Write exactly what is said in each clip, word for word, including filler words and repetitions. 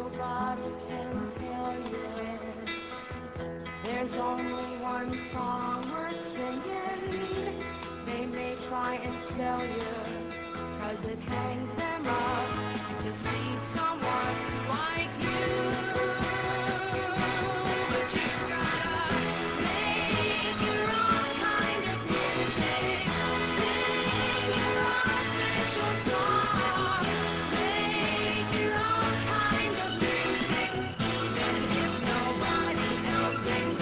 nobody can tell you. There's only one song worth singing. They may try and sell you, cause it hangs them up to see someone like you. But you gotta make your own kind of music, sing your own special song, make your own kind of music, even if nobody else sings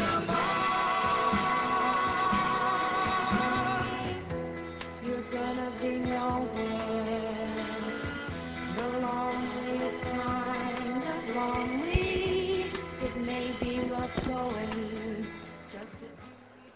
along. You're gonna be nowhere, the loneliest kind of lonely. It may be rough going, just as you.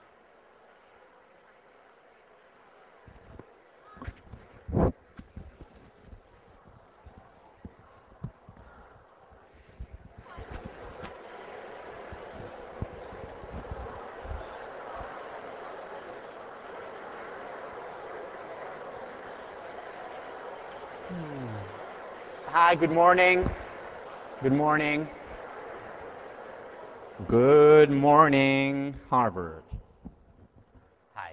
Hi, good morning. Good morning. Good morning, Harvard. Hi.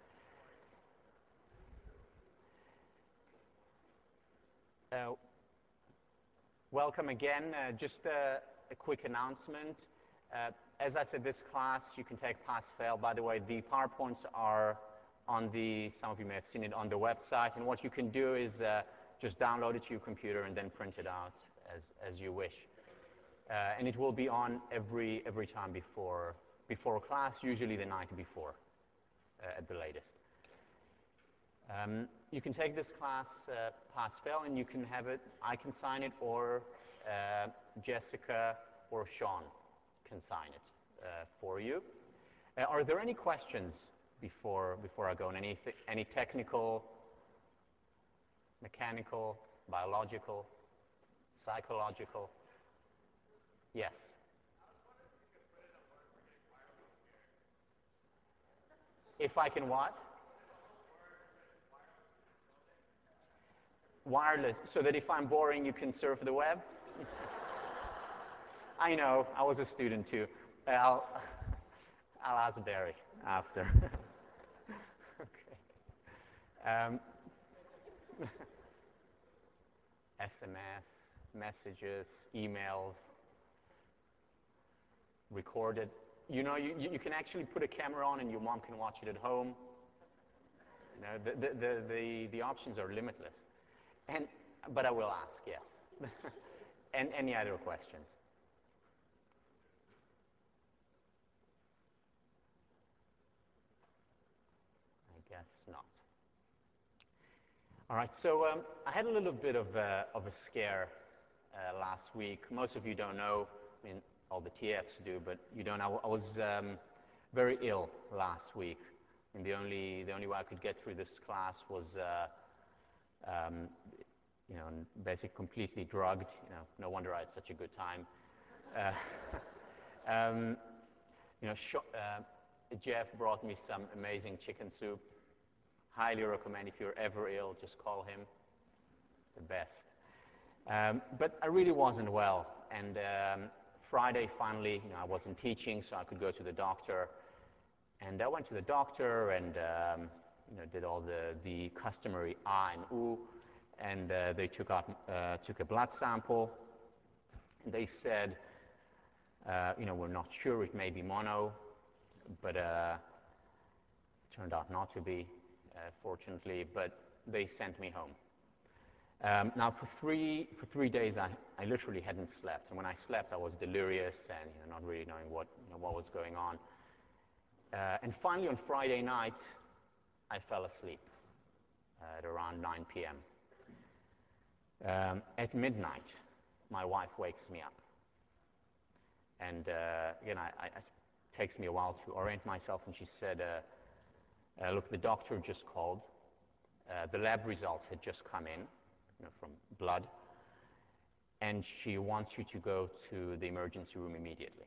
Uh, welcome again. Uh, just a, a quick announcement. Uh, as I said, this class, you can take pass-fail. By the way, the PowerPoints are on the, some of you may have seen it on the website, and what you can do is uh, just download it to your computer and then print it out as, as you wish. Uh, and it will be on every, every time before, before class, usually the night before, uh, at the latest. Um, you can take this class uh, pass-fail, and you can have it, I can sign it, or uh, Jessica or Sean can sign it uh, for you. Uh, are there any questions before, before I go on? Any, any technical, mechanical, biological, psychological? Yes. If I can what? Wireless, so that if I'm boring, you can surf the web? I know, I was a student too. I'll, I'll ask Barry after. Okay. Um, S M S, messages, emails, recorded. You know, you, you can actually put a camera on and your mom can watch it at home. You know, the, the, the, the, the options are limitless. And, but I will ask, yes. And any other questions? I guess not. All right, so um, I had a little bit of, uh, of a scare uh, last week. Most of you don't know, I mean, all the T Fs do, but you don't know. I was um, very ill last week, and the only, the only way I could get through this class was, uh, um, you know, basically completely drugged. You know, no wonder I had such a good time. Uh, um, you know, uh, Jeff brought me some amazing chicken soup. Highly recommend if you're ever ill, just call him. The best. Um, but I really wasn't well, and um, Friday finally, you know, I wasn't teaching, so I could go to the doctor. And I went to the doctor and um, you know, did all the, the customary ah and ooh, and uh, they took out uh, took a blood sample. And they said, uh, you know, we're not sure, it may be mono, but uh, it turned out not to be. Uh, fortunately, but they sent me home. Um, now, for three, for three days, I, I literally hadn't slept. And when I slept, I was delirious and you know, not really knowing what, you know, what was going on. Uh, and finally, on Friday night, I fell asleep uh, at around nine p m Um, at midnight, my wife wakes me up. And uh, again, I, I, it takes me a while to orient myself, and she said, uh, Uh, look, the doctor just called. Uh, the lab results had just come in, you know, from blood, and she wants you to go to the emergency room immediately.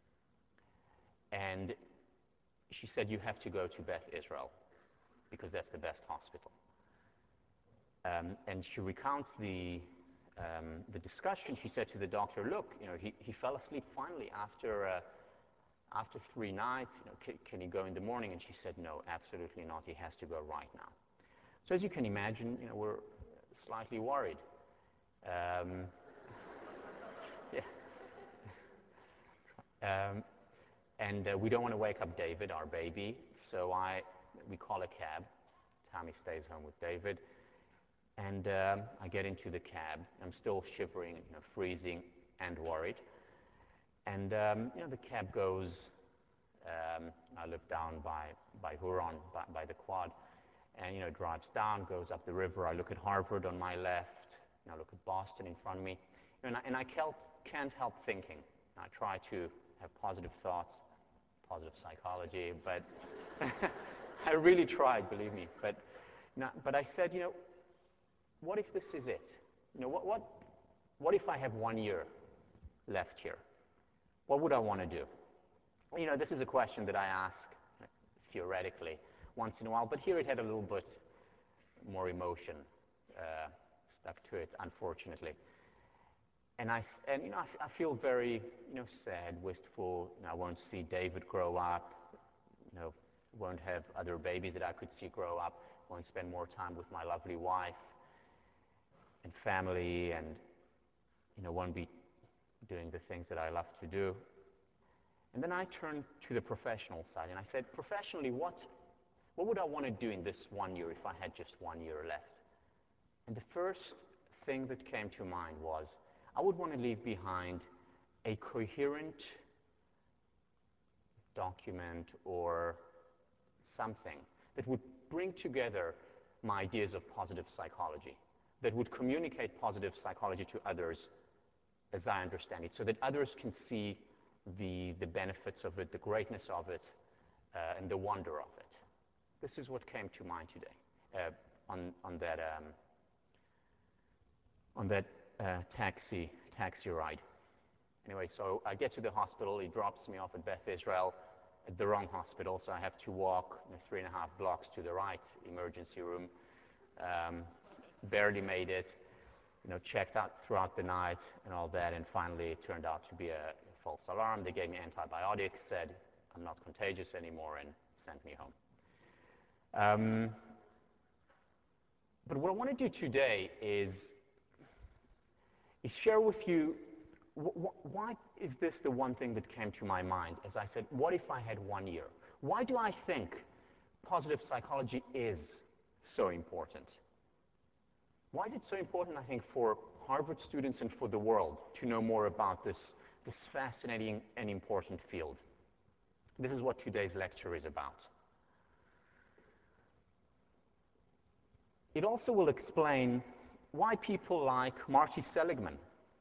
And she said you have to go to Beth Israel because that's the best hospital. Um, and she recounts the um, the discussion, she said to the doctor, look, you know, he, he fell asleep finally after, uh, after three nights. You know, can, can he go in the morning? And she said, no, absolutely not. He has to go right now. So as you can imagine, you know, we're slightly worried. Um, yeah. Um, and uh, we don't want to wake up David, our baby, so I, we call a cab. Tammy stays home with David. And um, I get into the cab. I'm still shivering, you know, freezing, and worried. And um, you know, the cab goes. Um, I live down by by Huron, by, by the quad, and you know, drives down, goes up the river. I look at Harvard on my left, and I look at Boston in front of me, and I, and I can't, can't help thinking. I try to have positive thoughts, positive psychology, but I really tried, believe me. But, not, but I said, you know, what if this is it? You know, what, what, what if I have one year left here? What would I want to do? You know, this is a question that I ask theoretically once in a while, but here it had a little bit more emotion uh, stuck to it, unfortunately. And I, and you know, I, I feel very, you know, sad, wistful. You know, I won't see David grow up. You know, won't have other babies that I could see grow up. Won't spend more time with my lovely wife and family, and you know, won't be doing the things that I love to do. And then I turned to the professional side, and I said, professionally, what, what would I want to do in this one year if I had just one year left? And the first thing that came to mind was, I would want to leave behind a coherent document or something that would bring together my ideas of positive psychology, that would communicate positive psychology to others as I understand it, so that others can see the, the benefits of it, the greatness of it, uh, and the wonder of it. This is what came to mind today uh, on, on that, um, on that uh, taxi, taxi ride. Anyway, so I get to the hospital. He drops me off at Beth Israel at the wrong hospital, so I have to walk you know, three and a half blocks to the right, emergency room. Um, barely made it, you know, checked out throughout the night and all that, and finally it turned out to be a false alarm. They gave me antibiotics, said I'm not contagious anymore, and sent me home. Um, but what I want to do today is, is share with you wh wh why is this the one thing that came to my mind as I said, what if I had one year? Why do I think positive psychology is so important? Why is it so important, I think, for Harvard students and for the world to know more about this, this fascinating and important field? This is what today's lecture is about. It also will explain why people like Marty Seligman,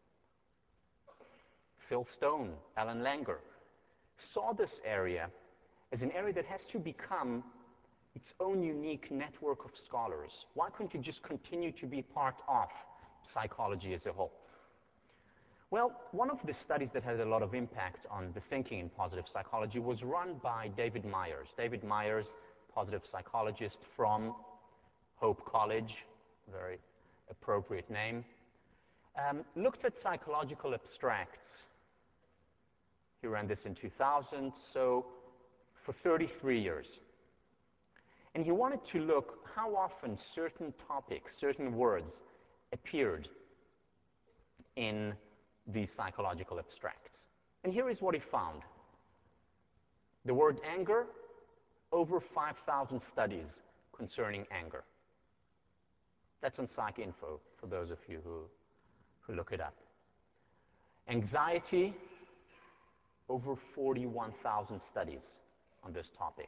Phil Stone, Alan Langer saw this area as an area that has to become its own unique network of scholars. Why couldn't you just continue to be part of psychology as a whole? Well, one of the studies that had a lot of impact on the thinking in positive psychology was run by David Myers. David Myers, positive psychologist from Hope College, very appropriate name, um, looked at psychological abstracts. He ran this in two thousand, so for thirty-three years. And he wanted to look how often certain topics, certain words appeared in these psychological abstracts. And here is what he found. The word anger, over five thousand studies concerning anger. That's on PsycInfo, for those of you who, who look it up. Anxiety, over forty-one thousand studies on this topic.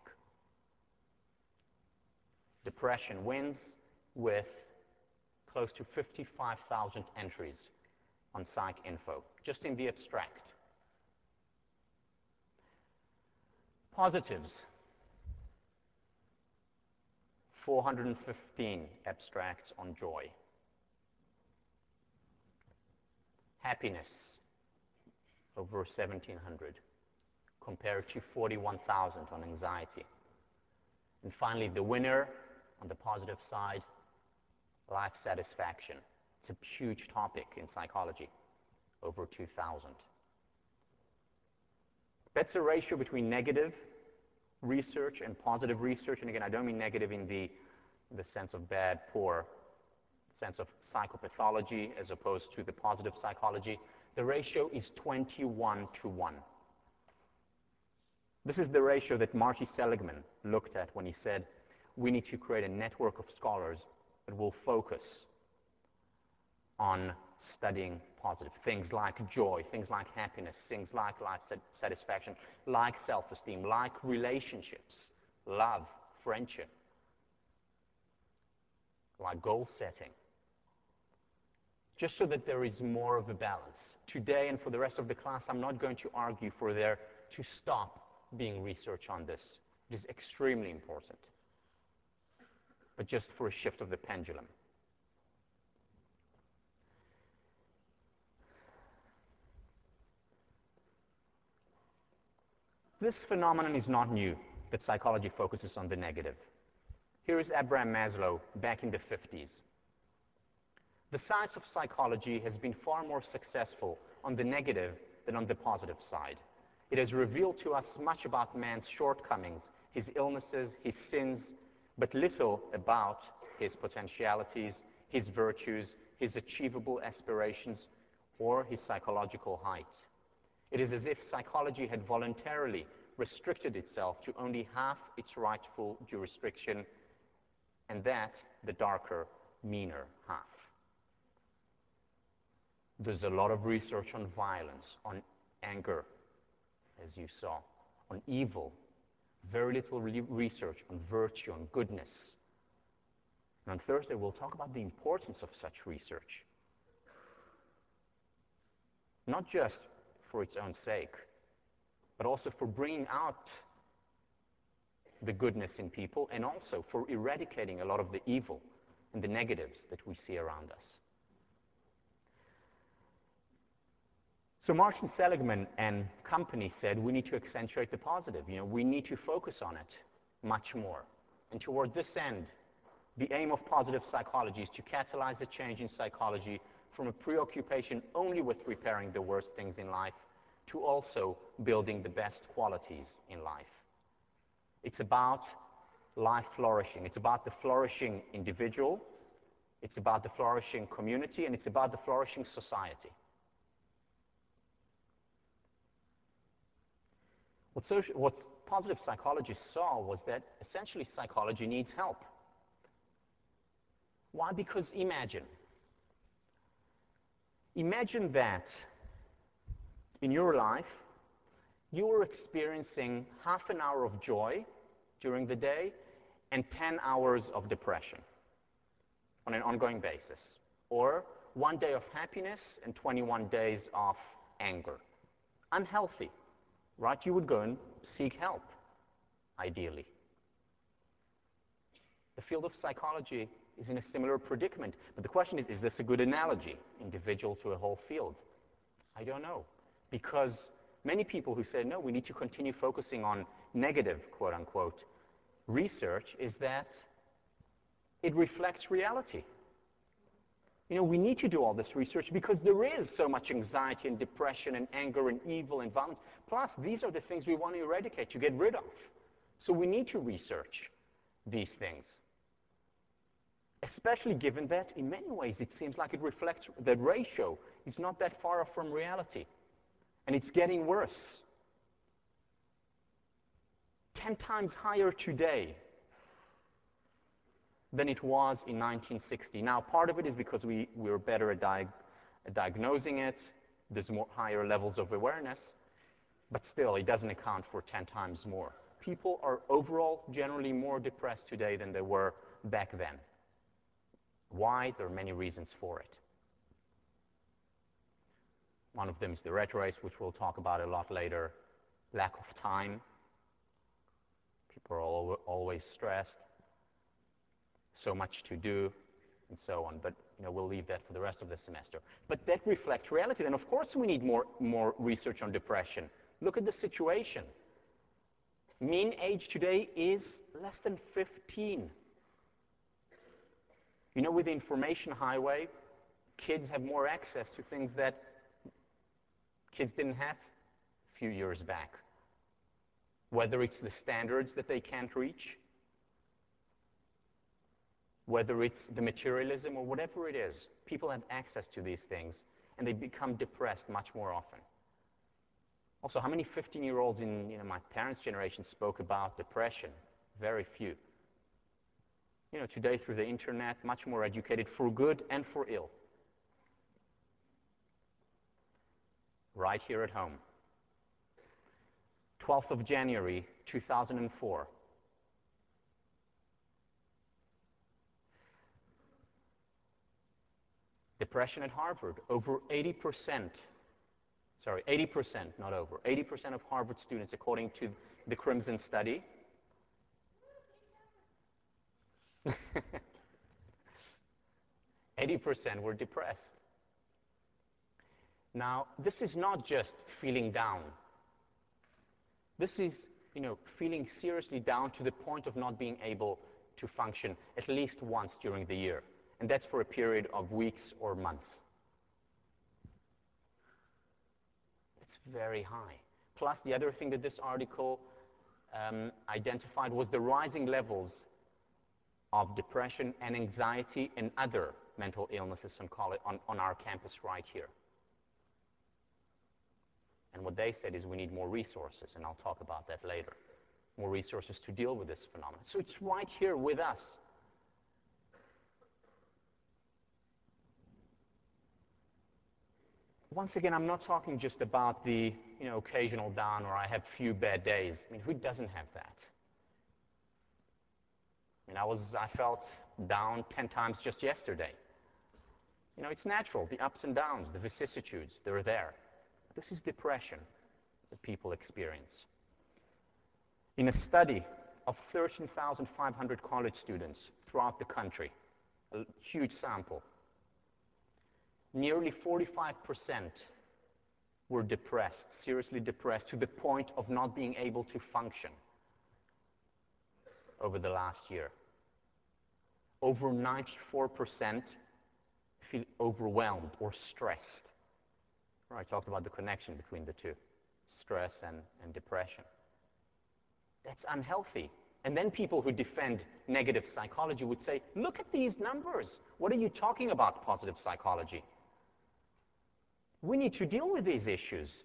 Depression wins with close to fifty-five thousand entries on PsycInfo, just in the abstract. Positives, four hundred fifteen abstracts on joy. Happiness, over seventeen hundred, compared to forty-one thousand on anxiety. And finally, the winner on the positive side, life satisfaction. It's a huge topic in psychology, over two thousand. That's a ratio between negative research and positive research. And again, I don't mean negative in the, the sense of bad, poor, sense of psychopathology as opposed to the positive psychology. The ratio is twenty-one to one. This is the ratio that Marty Seligman looked at when he said, we need to create a network of scholars that will focus on studying positive things like joy, things like happiness, things like life satisfaction, like self-esteem, like relationships, love, friendship, like goal setting, just so that there is more of a balance. Today and for the rest of the class, I'm not going to argue for there to stop being research on this. It is extremely important, but just for a shift of the pendulum. This phenomenon is not new, that psychology focuses on the negative. Here is Abraham Maslow back in the fifties. The science of psychology has been far more successful on the negative than on the positive side. It has revealed to us much about man's shortcomings, his illnesses, his sins, but little about his potentialities, his virtues, his achievable aspirations, or his psychological height. It is as if psychology had voluntarily restricted itself to only half its rightful jurisdiction, and that the darker, meaner half. There's a lot of research on violence, on anger, as you saw, on evil. Very little re research on virtue, on goodness. And on Thursday, we'll talk about the importance of such research. Not just for its own sake, but also for bringing out the goodness in people and also for eradicating a lot of the evil and the negatives that we see around us. So Martin Seligman and company said we need to accentuate the positive. You know, we need to focus on it much more. And toward this end, the aim of positive psychology is to catalyze a change in psychology from a preoccupation only with repairing the worst things in life to also building the best qualities in life. It's about life flourishing. It's about the flourishing individual. It's about the flourishing community, and it's about the flourishing society. What, social, what positive psychologists saw was that essentially psychology needs help. Why? Because imagine. Imagine that in your life, you were experiencing half an hour of joy during the day and ten hours of depression on an ongoing basis. Or one day of happiness and twenty-one days of anger. Unhealthy, right? You would go and seek help, ideally. The field of psychology is in a similar predicament. But the question is, is this a good analogy, individual to a whole field? I don't know. Because many people who say, no, we need to continue focusing on negative, quote unquote, research, is that it reflects reality. You know, we need to do all this research because there is so much anxiety and depression and anger and evil and violence. Plus, these are the things we want to eradicate, to get rid of. So we need to research these things. Especially given that, in many ways, it seems like it reflects that ratio is not that far off from reality. And it's getting worse. Ten times higher today than it was in nineteen sixty. Now, part of it is because we, we're better at, di at diagnosing it. There's more higher levels of awareness. But still, it doesn't account for ten times more. People are overall generally more depressed today than they were back then. Why? There are many reasons for it. One of them is the rat race, which we'll talk about a lot later. Lack of time. People are al always stressed. So much to do, and so on. But you know, we'll leave that for the rest of the semester. But that reflects reality. Then, of course, we need more, more research on depression. Look at the situation. Mean age today is less than fifteen. You know, with the information highway, kids have more access to things that kids didn't have a few years back. Whether it's the standards that they can't reach, whether it's the materialism or whatever it is, people have access to these things and they become depressed much more often. Also, how many fifteen-year-olds in you know, my parents' generation spoke about depression? Very few. You know, today through the internet, much more educated for good and for ill. Right here at home. twelfth of January, two thousand four. Depression at Harvard, over eighty percent, sorry, eighty percent, not over, eighty percent of Harvard students, according to the Crimson study, eighty percent were depressed. Now, this is not just feeling down. This is, you know, feeling seriously down to the point of not being able to function at least once during the year. And that's for a period of weeks or months. It's very high. Plus, the other thing that this article um, identified was the rising levels of depression and anxiety and other mental illnesses on, college, on, on our campus right here. And what they said is we need more resources, and I'll talk about that later. More resources to deal with this phenomenon. So it's right here with us. Once again, I'm not talking just about the you know, occasional down or I have few bad days. I mean, who doesn't have that? I mean, I, was, I felt down ten times just yesterday. You know, it's natural. The ups and downs, the vicissitudes, they're there. This is depression that people experience. In a study of thirteen thousand five hundred college students throughout the country, a huge sample, nearly forty-five percent were depressed, seriously depressed, to the point of not being able to function over the last year. Over ninety-four percent feel overwhelmed or stressed. I talked about the connection between the two, stress and, and depression. That's unhealthy. And then people who defend negative psychology would say, look at these numbers. What are you talking about, positive psychology? We need to deal with these issues.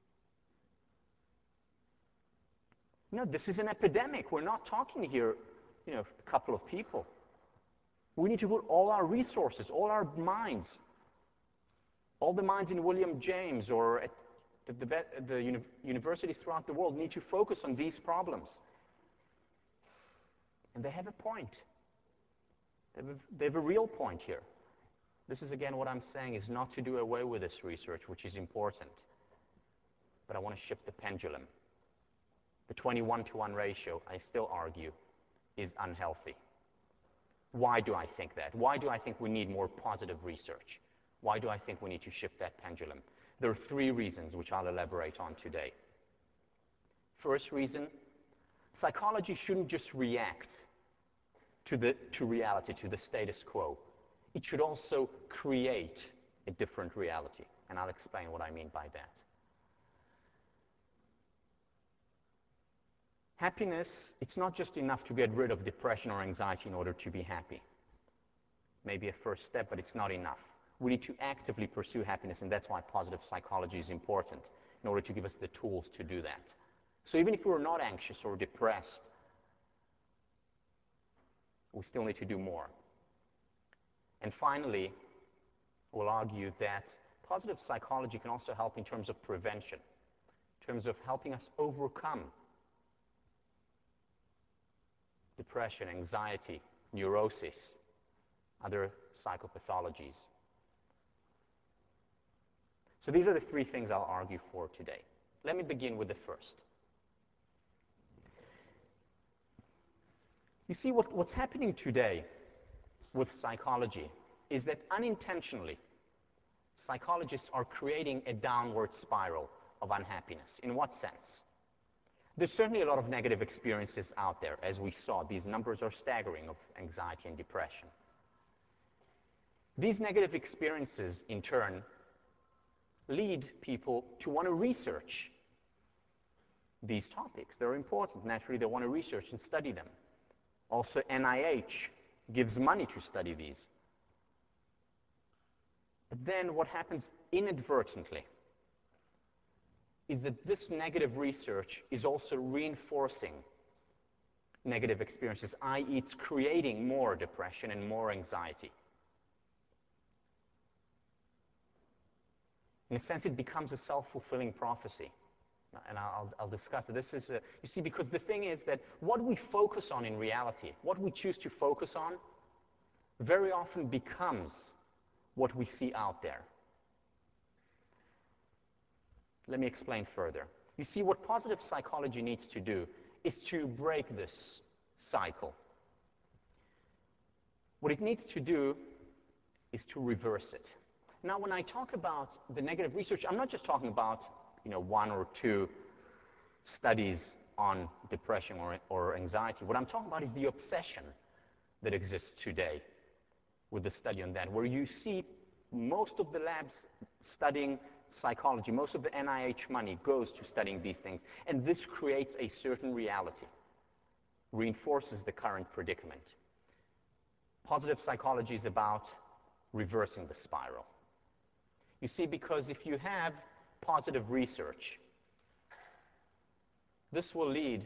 No, this is an epidemic. We're not talking here, you know, a couple of people. We need to put all our resources, all our minds, all the minds in William James or at the, the, the uni universities throughout the world need to focus on these problems. And they have a point. They have a, they have a real point here. This is, again, what I'm saying is not to do away with this research, which is important. But I want to shift the pendulum. The twenty-one to one ratio, I still argue, is unhealthy. Why do I think that? Why do I think we need more positive research? Why do I think we need to shift that pendulum? There are three reasons which I'll elaborate on today. First reason, psychology shouldn't just react to, the, to reality, to the status quo. It should also create a different reality, and I'll explain what I mean by that. Happiness, it's not just enough to get rid of depression or anxiety in order to be happy. Maybe a first step, but it's not enough. We need to actively pursue happiness, and that's why positive psychology is important, in order to give us the tools to do that. So even if we're not anxious or depressed, we still need to do more. And finally, we'll argue that positive psychology can also help in terms of prevention, in terms of helping us overcome depression, anxiety, neurosis, other psychopathologies. So these are the three things I'll argue for today. Let me begin with the first. You see, what, what's happening today with psychology is that unintentionally, psychologists are creating a downward spiral of unhappiness. In what sense? There's certainly a lot of negative experiences out there. As we saw, these numbers are staggering of anxiety and depression. These negative experiences, in turn, lead people to want to research these topics. They're important. Naturally, they want to research and study them. Also, N I H gives money to study these. But then what happens inadvertently is that this negative research is also reinforcing negative experiences, that is it's creating more depression and more anxiety. In a sense, it becomes a self-fulfilling prophecy. And I'll, I'll discuss it. This is, a, you see, because the thing is that what we focus on in reality, what we choose to focus on, very often becomes what we see out there. Let me explain further. You see, what positive psychology needs to do is to break this cycle. What it needs to do is to reverse it. Now, when I talk about the negative research, I'm not just talking about, you know, one or two studies on depression or, or anxiety. What I'm talking about is the obsession that exists today with the study on that, where you see most of the labs studying psychology, most of the N I H money goes to studying these things, and this creates a certain reality, reinforces the current predicament. Positive psychology is about reversing the spiral. You see, because if you have positive research, this will lead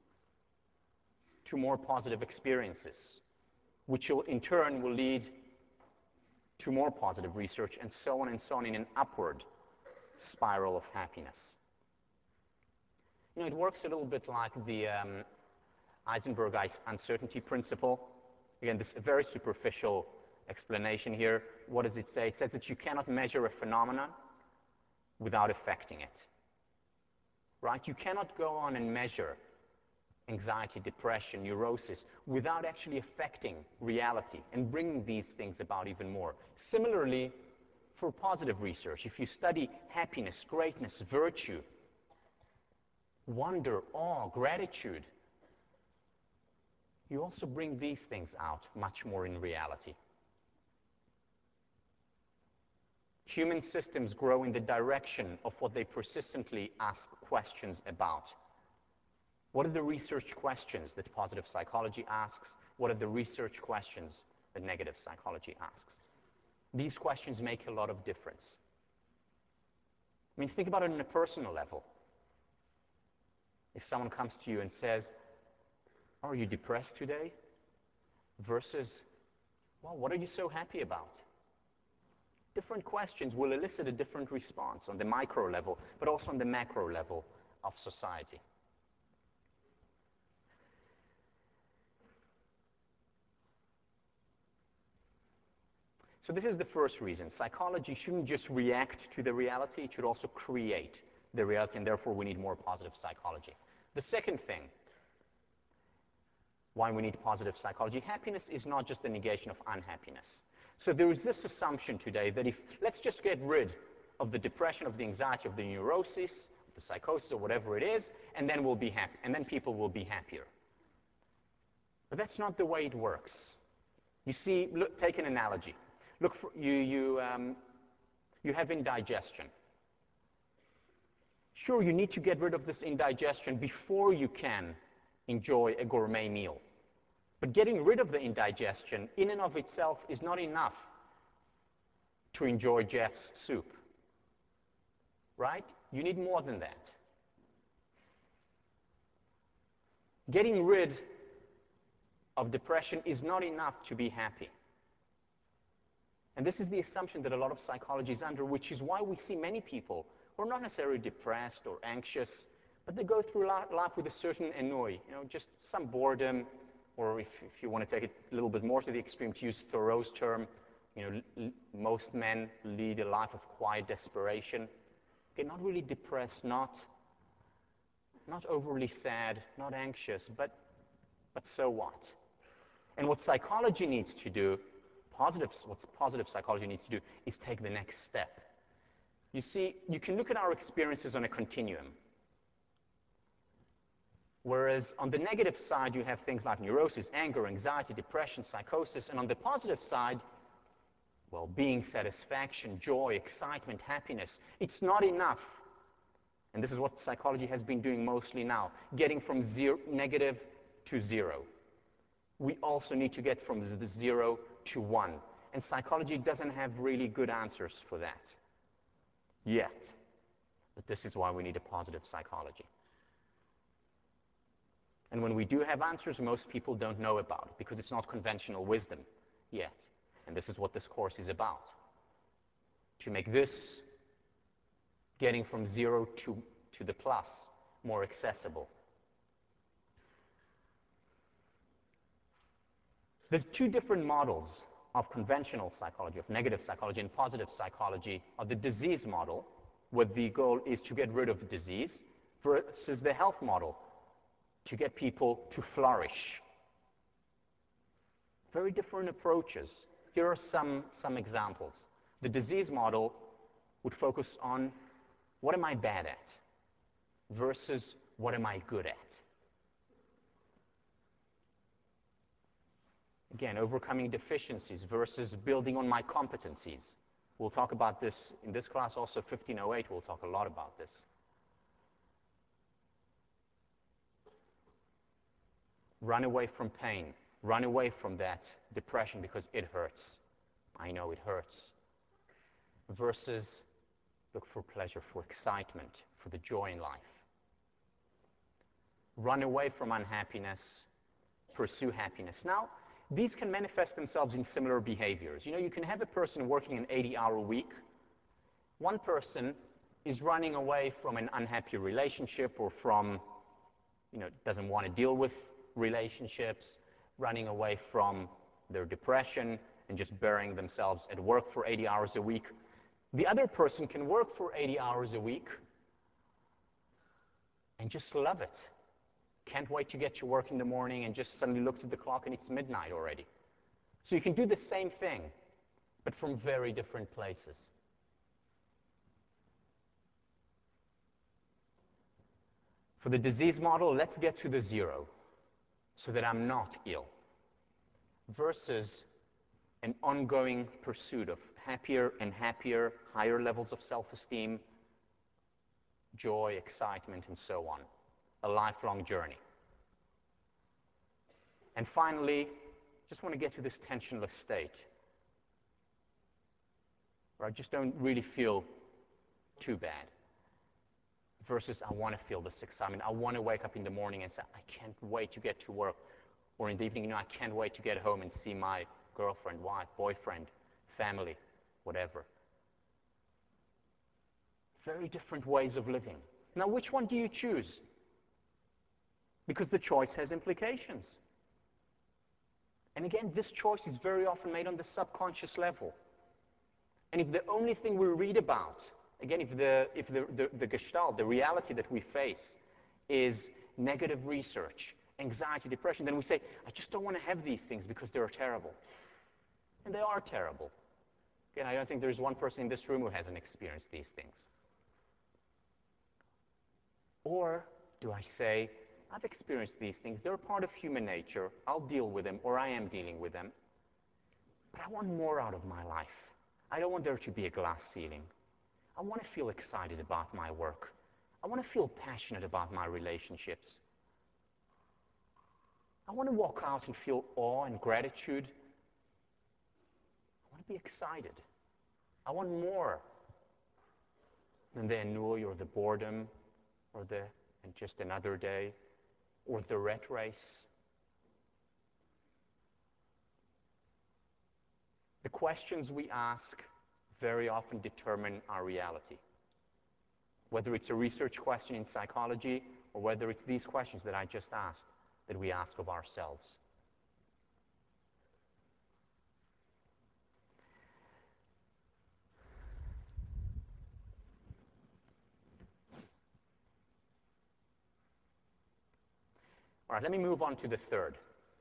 to more positive experiences, which will, in turn will lead to more positive research, and so on and so on in an upward spiral of happiness. You know, it works a little bit like the um, Heisenberg uncertainty principle. Again, this very superficial explanation here. What does it say? It says that you cannot measure a phenomenon without affecting it. Right? You cannot go on and measure anxiety, depression, neurosis without actually affecting reality and bringing these things about even more. Similarly, for positive research, if you study happiness, greatness, virtue, wonder, awe, gratitude, you also bring these things out much more in reality. Human systems grow in the direction of what they persistently ask questions about. What are the research questions that positive psychology asks? What are the research questions that negative psychology asks? These questions make a lot of difference. I mean, think about it on a personal level. If someone comes to you and says, "Are you depressed today?" versus, "Well, what are you so happy about?" Different questions will elicit a different response on the micro level, but also on the macro level of society. So this is the first reason. Psychology shouldn't just react to the reality, it should also create the reality, and therefore we need more positive psychology. The second thing why we need positive psychology, happiness is not just the negation of unhappiness. So there is this assumption today that if, let's just get rid of the depression, of the anxiety, of the neurosis, the psychosis, or whatever it is, and then we'll be happy, and then people will be happier. But that's not the way it works. You see, look, take an analogy. Look, for, you, you, um, you have indigestion. Sure, you need to get rid of this indigestion before you can enjoy a gourmet meal. But getting rid of the indigestion in and of itself is not enough to enjoy Jeff's soup. Right? You need more than that. Getting rid of depression is not enough to be happy. And this is the assumption that a lot of psychology is under, which is why we see many people who are not necessarily depressed or anxious, but they go through life with a certain ennui, you know, just some boredom, or if, if you want to take it a little bit more to the extreme, to use Thoreau's term, you know, l- most men lead a life of quiet desperation. Okay, not really depressed, not, not overly sad, not anxious, but, but so what? And what psychology needs to do, positive, what positive psychology needs to do, is take the next step. You see, you can look at our experiences on a continuum. Whereas on the negative side, you have things like neurosis, anger, anxiety, depression, psychosis, and on the positive side, well-being, satisfaction, joy, excitement, happiness. It's not enough. And this is what psychology has been doing mostly now, getting from zero, negative to zero. We also need to get from the zero to one. And psychology doesn't have really good answers for that yet. But this is why we need a positive psychology. And when we do have answers, most people don't know about it because it's not conventional wisdom yet. And this is what this course is about. To make this getting from zero to, to the plus more accessible. The two different models of conventional psychology, of negative psychology and positive psychology, are the disease model, where the goal is to get rid of disease, versus the health model, to get people to flourish. Very different approaches. Here are some, some examples. The disease model would focus on what am I bad at versus what am I good at. Again, overcoming deficiencies versus building on my competencies. We'll talk about this in this class. Also, fifteen oh eight, we'll talk a lot about this. Run away from pain. Run away from that depression because it hurts. I know it hurts. Versus look for pleasure, for excitement, for the joy in life. Run away from unhappiness, pursue happiness. Now, these can manifest themselves in similar behaviors. You know, you can have a person working an eighty hour week. One person is running away from an unhappy relationship or from, you know, doesn't want to deal with relationships, running away from their depression and just burying themselves at work for eighty hours a week. The other person can work for eighty hours a week and just love it. Can't wait to get to work in the morning and just suddenly looks at the clock and it's midnight already. So you can do the same thing, but from very different places. For the disease model, let's get to the zero so that I'm not ill, versus an ongoing pursuit of happier and happier, higher levels of self-esteem, joy, excitement, and so on. A lifelong journey. And finally, just want to get to this tensionless state where I just don't really feel too bad, versus I want to feel this excitement. I want to wake up in the morning and say, I can't wait to get to work. Or in the evening, you know, I can't wait to get home and see my girlfriend, wife, boyfriend, family, whatever. Very different ways of living. Now, which one do you choose? Because the choice has implications. And again, this choice is very often made on the subconscious level. And if the only thing we read about, again, if the, if the, the, the gestalt, the reality that we face is negative research, anxiety, depression, then we say, I just don't want to have these things because they're terrible. And they are terrible. Again, I don't think there's one person in this room who hasn't experienced these things. Or do I say, I've experienced these things, they're part of human nature, I'll deal with them, or I am dealing with them, but I want more out of my life. I don't want there to be a glass ceiling. I want to feel excited about my work. I want to feel passionate about my relationships. I want to walk out and feel awe and gratitude. I want to be excited. I want more than the ennui or the boredom or the and just another day or the rat race. The questions we ask very often determine our reality. Whether it's a research question in psychology or whether it's these questions that I just asked that we ask of ourselves. All right, let me move on to the third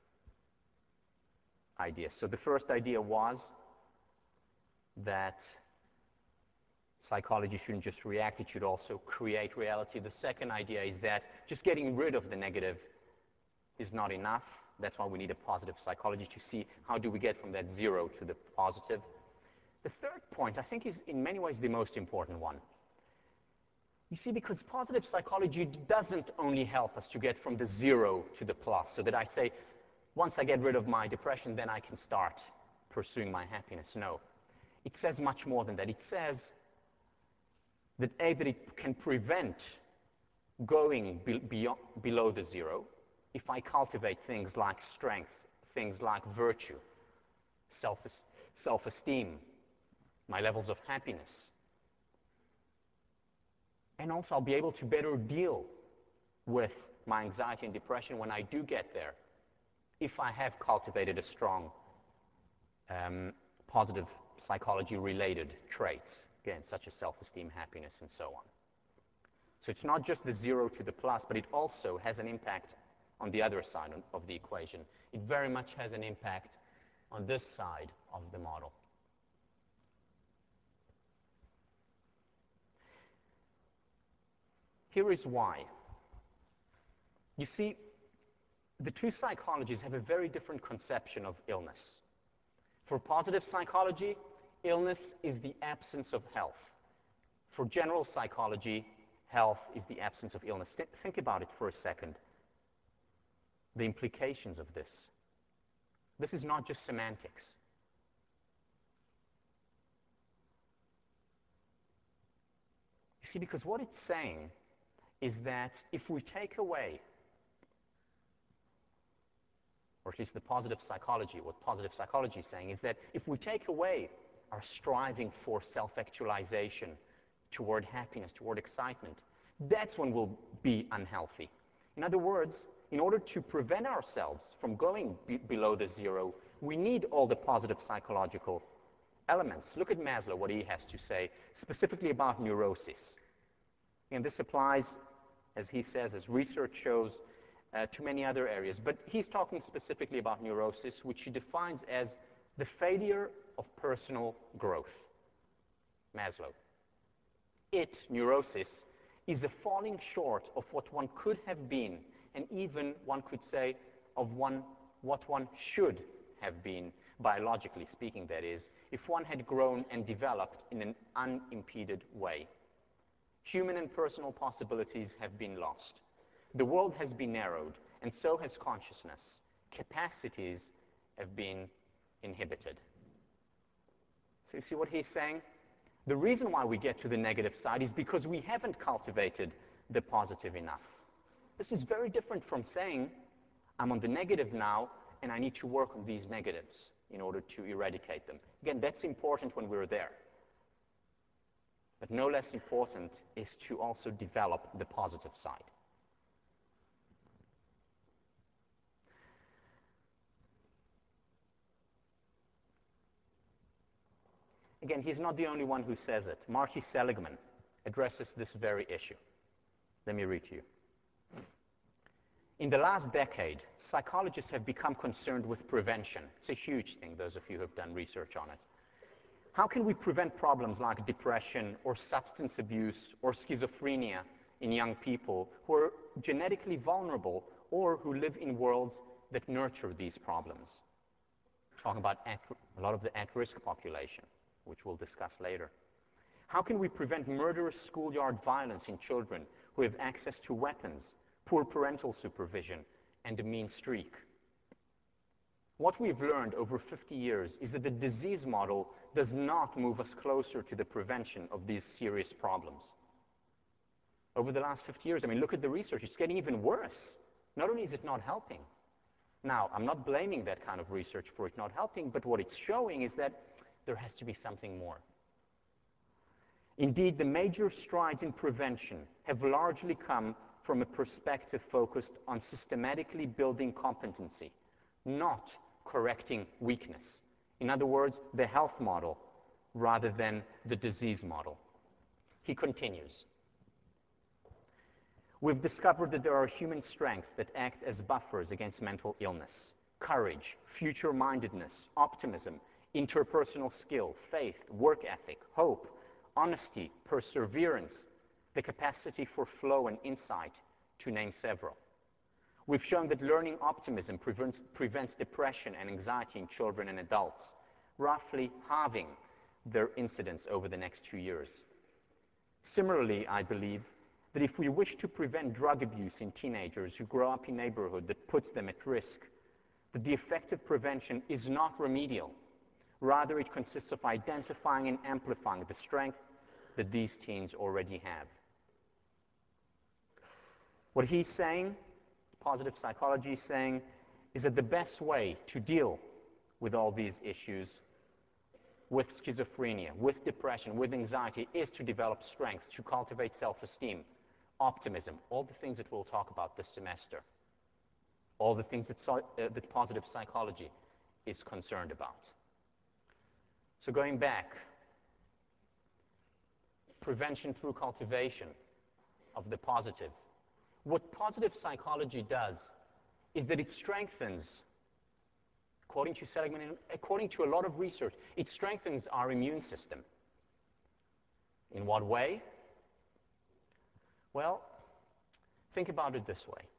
idea. So the first idea was that psychology shouldn't just react, it should also create reality. The second idea is that just getting rid of the negative is not enough. That's why we need a positive psychology to see how do we get from that zero to the positive. The third point, I think, is in many ways the most important one. You see, because positive psychology doesn't only help us to get from the zero to the plus, so that I say, once I get rid of my depression, then I can start pursuing my happiness. No. It says much more than that. It says that A, that it can prevent going be beyond, below the zero if I cultivate things like strengths, things like virtue, self, self-esteem, my levels of happiness. And also I'll be able to better deal with my anxiety and depression when I do get there, if I have cultivated a strong um, positive psychology-related traits, again, such as self-esteem, happiness, and so on. So it's not just the zero to the plus, but it also has an impact on the other side of the equation. It very much has an impact on this side of the model. Here is why. You see, the two psychologies have a very different conception of illness. For positive psychology, illness is the absence of health. For general psychology, health is the absence of illness. Th- think about it for a second. The implications of this. This is not just semantics. You see, because what it's saying is that if we take away, or at least the positive psychology, what positive psychology is saying is that if we take away our striving for self-actualization toward happiness, toward excitement, that's when we'll be unhealthy. In other words, in order to prevent ourselves from going be below the zero, we need all the positive psychological elements. Look at Maslow, what he has to say, specifically about neurosis. And this applies, as he says, as research shows, uh, to many other areas. But he's talking specifically about neurosis, which he defines as the failure of personal growth. Maslow. It, neurosis, is a falling short of what one could have been, and even, one could say, of one, what one should have been, biologically speaking, that is, if one had grown and developed in an unimpeded way. Human and personal possibilities have been lost. The world has been narrowed, and so has consciousness. Capacities have been inhibited. So you see what he's saying? The reason why we get to the negative side is because we haven't cultivated the positive enough. This is very different from saying, I'm on the negative now, and I need to work on these negatives in order to eradicate them. Again, that's important when we're there. But no less important is to also develop the positive side. Again, he's not the only one who says it. Marty Seligman addresses this very issue. Let me read to you. In the last decade, psychologists have become concerned with prevention. It's a huge thing, those of you who have done research on it. How can we prevent problems like depression or substance abuse or schizophrenia in young people who are genetically vulnerable or who live in worlds that nurture these problems? Talking about at, a lot of the at-risk population, which we'll discuss later. How can we prevent murderous schoolyard violence in children who have access to weapons, poor parental supervision, and a mean streak? What we've learned over fifty years is that the disease model does not move us closer to the prevention of these serious problems. Over the last fifty years, I mean, look at the research. It's getting even worse. Not only is it not helping. Now, I'm not blaming that kind of research for it not helping, but what it's showing is that there has to be something more. Indeed, the major strides in prevention have largely come from a perspective focused on systematically building competency, not correcting weakness. In other words, the health model rather than the disease model. He continues. We've discovered that there are human strengths that act as buffers against mental illness. Courage, future-mindedness, optimism, interpersonal skill, faith, work ethic, hope, honesty, perseverance, the capacity for flow and insight, to name several. We've shown that learning optimism prevents, prevents depression and anxiety in children and adults, roughly halving their incidence over the next two years. Similarly, I believe that if we wish to prevent drug abuse in teenagers who grow up in a neighborhood that puts them at risk, that the effective prevention is not remedial. Rather, it consists of identifying and amplifying the strength that these teens already have. What he's saying, positive psychology is saying, is that the best way to deal with all these issues, with schizophrenia, with depression, with anxiety, is to develop strength, to cultivate self-esteem, optimism, all the things that we'll talk about this semester, all the things that, so, uh, that positive psychology is concerned about. So going back, prevention through cultivation of the positive. What positive psychology does is that it strengthens, according to Seligman and according to a lot of research, it strengthens our immune system. In what way? Well, think about it this way.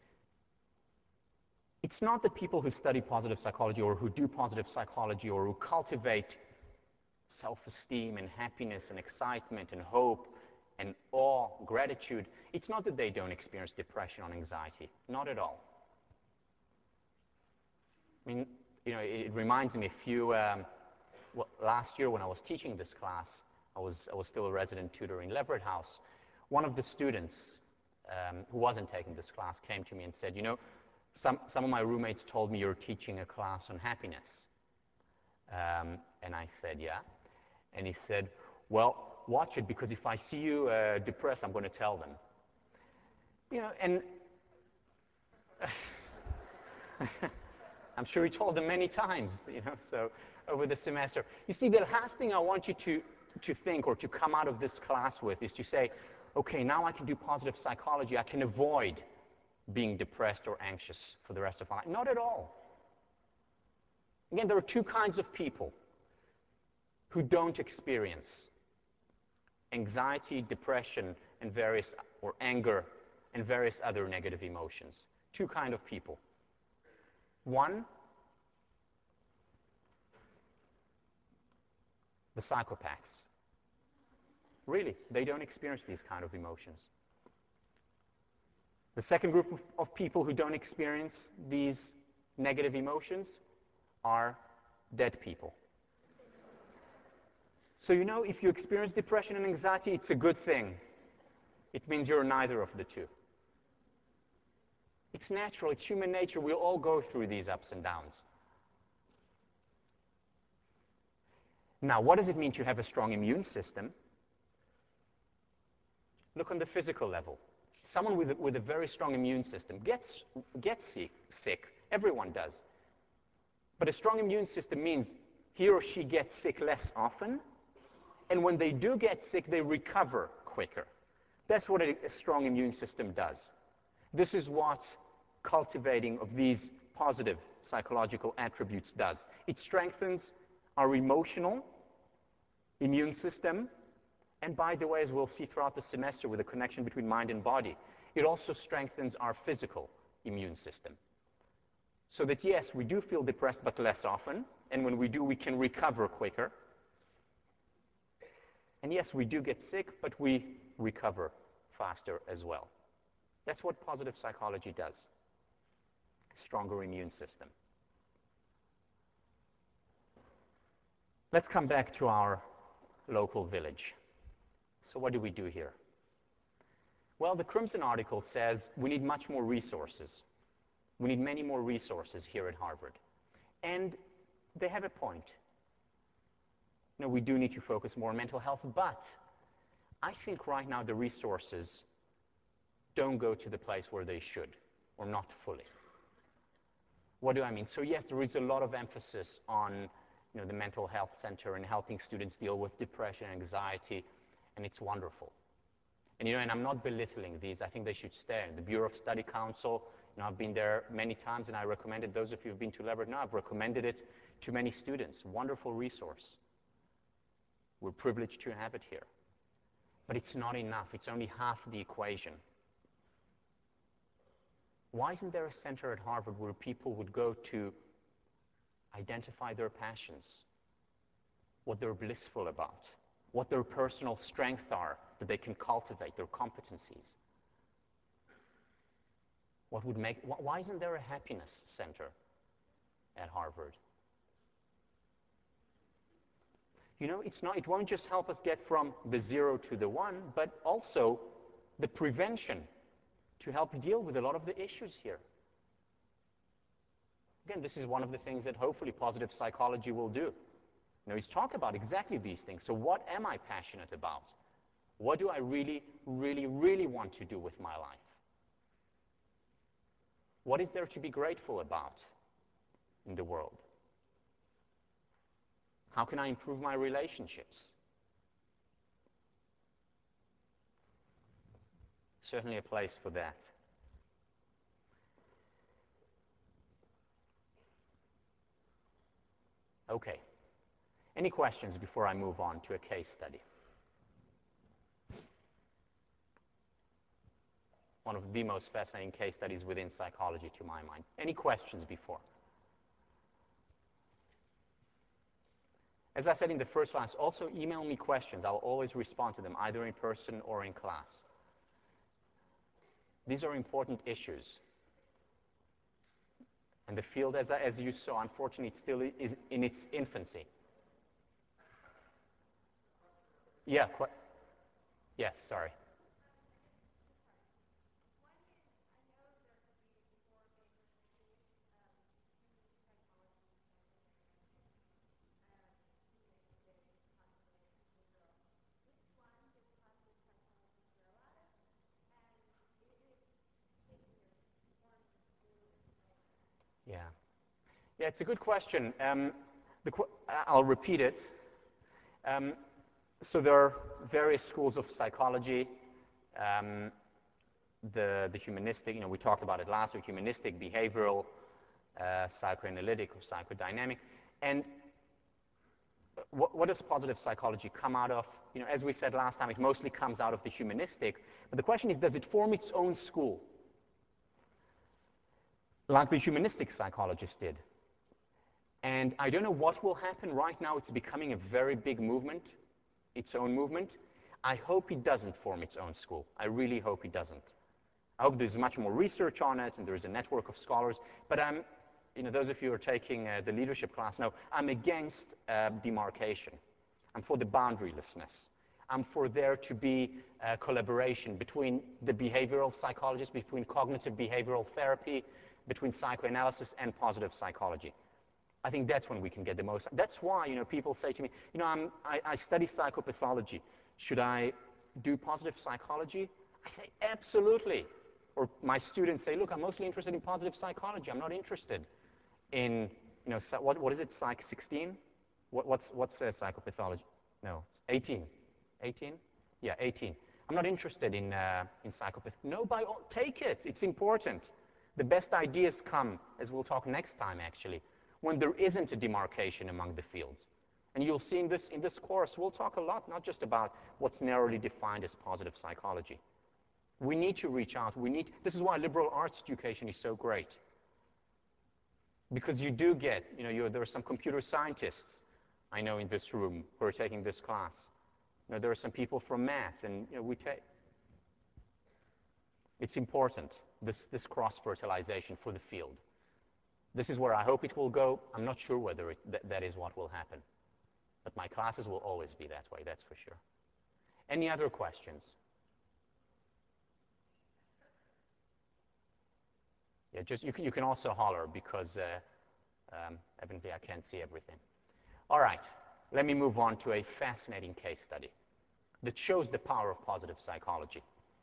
It's not that people who study positive psychology or who do positive psychology or who cultivate self-esteem and happiness and excitement and hope and awe, gratitude, it's not that they don't experience depression or anxiety. Not at all. I mean, you know, it, it reminds me, if you, um, well, last year when I was teaching this class, I was, I was still a resident tutor in Leverett House. One of the students um, who wasn't taking this class came to me and said, you know, some, some of my roommates told me you're teaching a class on happiness. Um, and I said, yeah. And he said, well, watch it, because if I see you uh, depressed, I'm going to tell them. You know, and I'm sure he told them many times, you know, so over the semester. You see, the last thing I want you to, to think or to come out of this class with is to say, okay, now I can do positive psychology. I can avoid being depressed or anxious for the rest of my life. Not at all. Again, there are two kinds of people who don't experience anxiety, depression, and various, or anger, and various other negative emotions. Two kinds of people. One, the psychopaths. Really, they don't experience these kind of emotions. The second group of, of people who don't experience these negative emotions are dead people. So you know, if you experience depression and anxiety, it's a good thing. It means you're neither of the two. It's natural, it's human nature. We'll all go through these ups and downs. Now, what does it mean to have a strong immune system? Look on the physical level. Someone with a, with a very strong immune system gets, gets sick, sick. Everyone does. But a strong immune system means he or she gets sick less often, and when they do get sick, they recover quicker. That's what a, a strong immune system does. This is what cultivating of these positive psychological attributes does. It strengthens our emotional immune system, and by the way, as we'll see throughout the semester with the connection between mind and body, it also strengthens our physical immune system. So that yes, we do feel depressed, but less often, and when we do, we can recover quicker. And yes, we do get sick, but we recover faster as well. That's what positive psychology does. Stronger immune system. Let's come back to our local village. So what do we do here? Well, the Crimson article says we need much more resources. We need many more resources here at Harvard. And they have a point. No, we do need to focus more on mental health, but I think right now the resources don't go to the place where they should, or not fully. What do I mean? So yes, there is a lot of emphasis on, you know, the mental health center and helping students deal with depression and anxiety, and it's wonderful. And, you know, and I'm not belittling these. I think they should stay. The Bureau of Study Council, you know, I've been there many times, and I recommended, those of you who've been to Leverett now, I've recommended it to many students. Wonderful resource. We're privileged to have it here. But it's not enough. It's only half the equation. Why isn't there a center at Harvard where people would go to identify their passions, what they're blissful about, what their personal strengths are that they can cultivate, their competencies. What would make, why isn't there a happiness center at Harvard? You know, it's not, it won't just help us get from the zero to the one, but also the prevention to help deal with a lot of the issues here. Again, this is one of the things that hopefully positive psychology will do. You know, is talk about exactly these things. So what am I passionate about? What do I really, really, really want to do with my life? What is there to be grateful about in the world? How can I improve my relationships? Certainly a place for that. Okay. Any questions before I move on to a case study? One of the most fascinating case studies within psychology, to my mind. Any questions before? As I said in the first class, also email me questions. I'll always respond to them, either in person or in class. These are important issues. And the field, as, I, as you saw, unfortunately, it still is in its infancy. Yeah, qu- yes, sorry. Yeah. Yeah, it's a good question. Um, the qu I'll repeat it. Um, so there are various schools of psychology. Um, the, the humanistic, you know, we talked about it last week, humanistic, behavioral, uh, psychoanalytic, or psychodynamic. And what, what does positive psychology come out of? You know, as we said last time, it mostly comes out of the humanistic. But the question is, does it form its own school? Like the humanistic psychologists did. And I don't know what will happen. Right now, it's becoming a very big movement, its own movement. I hope it doesn't form its own school. I really hope it doesn't. I hope there's much more research on it, and there's a network of scholars. But I'm, you know, those of you who are taking uh, the leadership class know, I'm against uh, demarcation. I'm for the boundarylessness. I'm for there to be uh, collaboration between the behavioral psychologists, between cognitive behavioral therapy, between psychoanalysis and positive psychology. I think that's when we can get the most. That's why, you know, people say to me, you know, I'm, I, I study psychopathology. Should I do positive psychology? I say, absolutely. Or my students say, look, I'm mostly interested in positive psychology. I'm not interested in, you know, what, what is it, Psych sixteen? What, what's what's uh, psychopathology? No, eighteen. eighteen? Yeah, eighteen. I'm not interested in, uh, in psychopath. No, by all, take it. It's important. The best ideas come, as we'll talk next time, actually, when there isn't a demarcation among the fields. And you'll see in this, in this course, we'll talk a lot, not just about what's narrowly defined as positive psychology. We need to reach out. We need, this is why liberal arts education is so great. Because you do get, you know, you, there are some computer scientists I know in this room who are taking this class. You know, there are some people from math, and you know, we take. It's important, this, this cross-fertilization for the field. This is where I hope it will go. I'm not sure whether it, th that is what will happen. But my classes will always be that way, that's for sure. Any other questions? Yeah, just you can, you can also holler because uh, um, evidently I can't see everything. All right, let me move on to a fascinating case study that shows the power of positive psychology.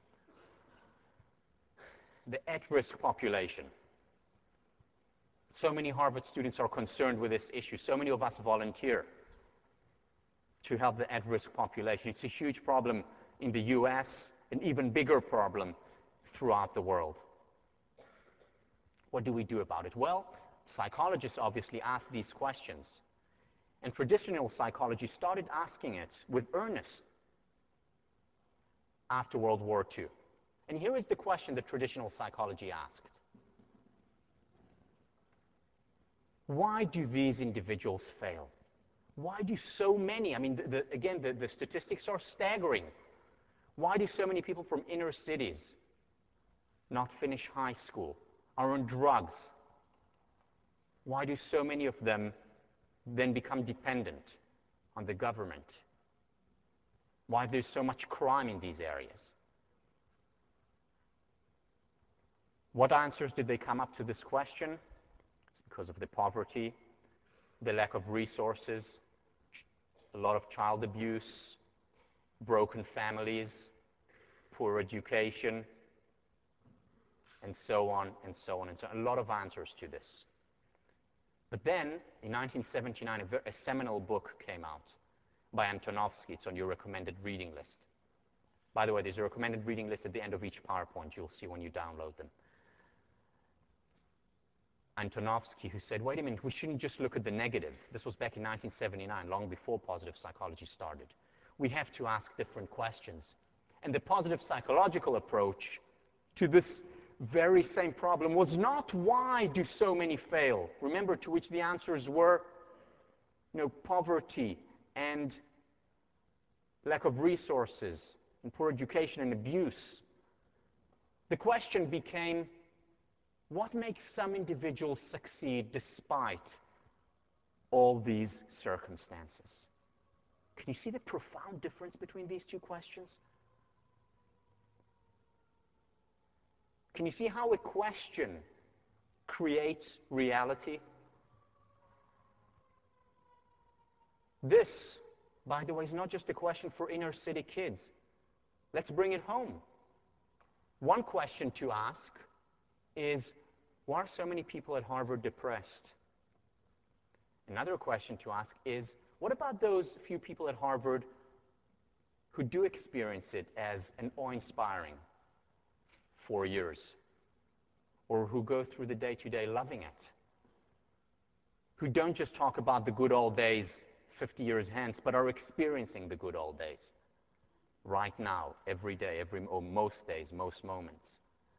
The at-risk population. So many Harvard students are concerned with this issue. So many of us volunteer to help the at-risk population. It's a huge problem in the U S, an even bigger problem throughout the world. What do we do about it? Well, psychologists obviously ask these questions. And traditional psychology started asking it with earnest after World War Two. And here is the question that traditional psychology asked. Why do these individuals fail? Why do so many, I mean, the, the, again, the, the statistics are staggering. Why do so many people from inner cities not finish high school, are on drugs? Why do so many of them then become dependent on the government? Why there's so much crime in these areas? What answers did they come up to this question? It's because of the poverty, the lack of resources, a lot of child abuse, broken families, poor education, and so on and so on and so on. A lot of answers to this. But then, in nineteen seventy-nine, a, very, a seminal book came out by Antonovsky. It's on your recommended reading list. By the way, there's a recommended reading list at the end of each PowerPoint you'll see when you download them. Antonovsky, who said, wait a minute, we shouldn't just look at the negative. This was back in nineteen seventy-nine, long before positive psychology started. We have to ask different questions. And the positive psychological approach to this very same problem was not why do so many fail. Remember, to which the answers were, you know, poverty and lack of resources and poor education and abuse. The question became, what makes some individuals succeed despite all these circumstances? Can you see the profound difference between these two questions? Can you see how a question creates reality? This, by the way, is not just a question for inner city kids. Let's bring it home. One question to ask is, why are so many people at Harvard depressed? Another question to ask is, what about those few people at Harvard who do experience it as an awe-inspiring four years, or who go through the day-to-day loving it, who don't just talk about the good old days fifty years hence, but are experiencing the good old days right now, every day, every, or most days, most moments?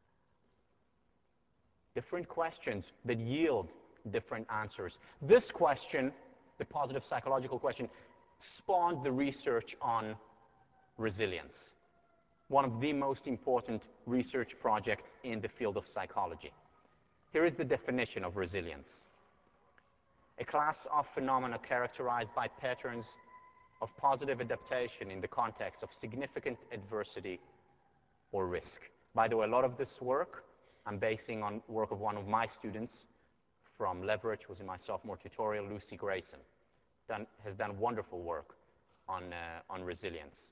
Different questions that yield different answers. This question, the positive psychological question, spawned the research on resilience, one of the most important research projects in the field of psychology. Here is the definition of resilience: a class of phenomena characterized by patterns of positive adaptation in the context of significant adversity or risk. By the way, a lot of this work I'm basing on work of one of my students from Leverage, was in my sophomore tutorial, Lucy Grayson. Done, has done wonderful work on, uh, on resilience.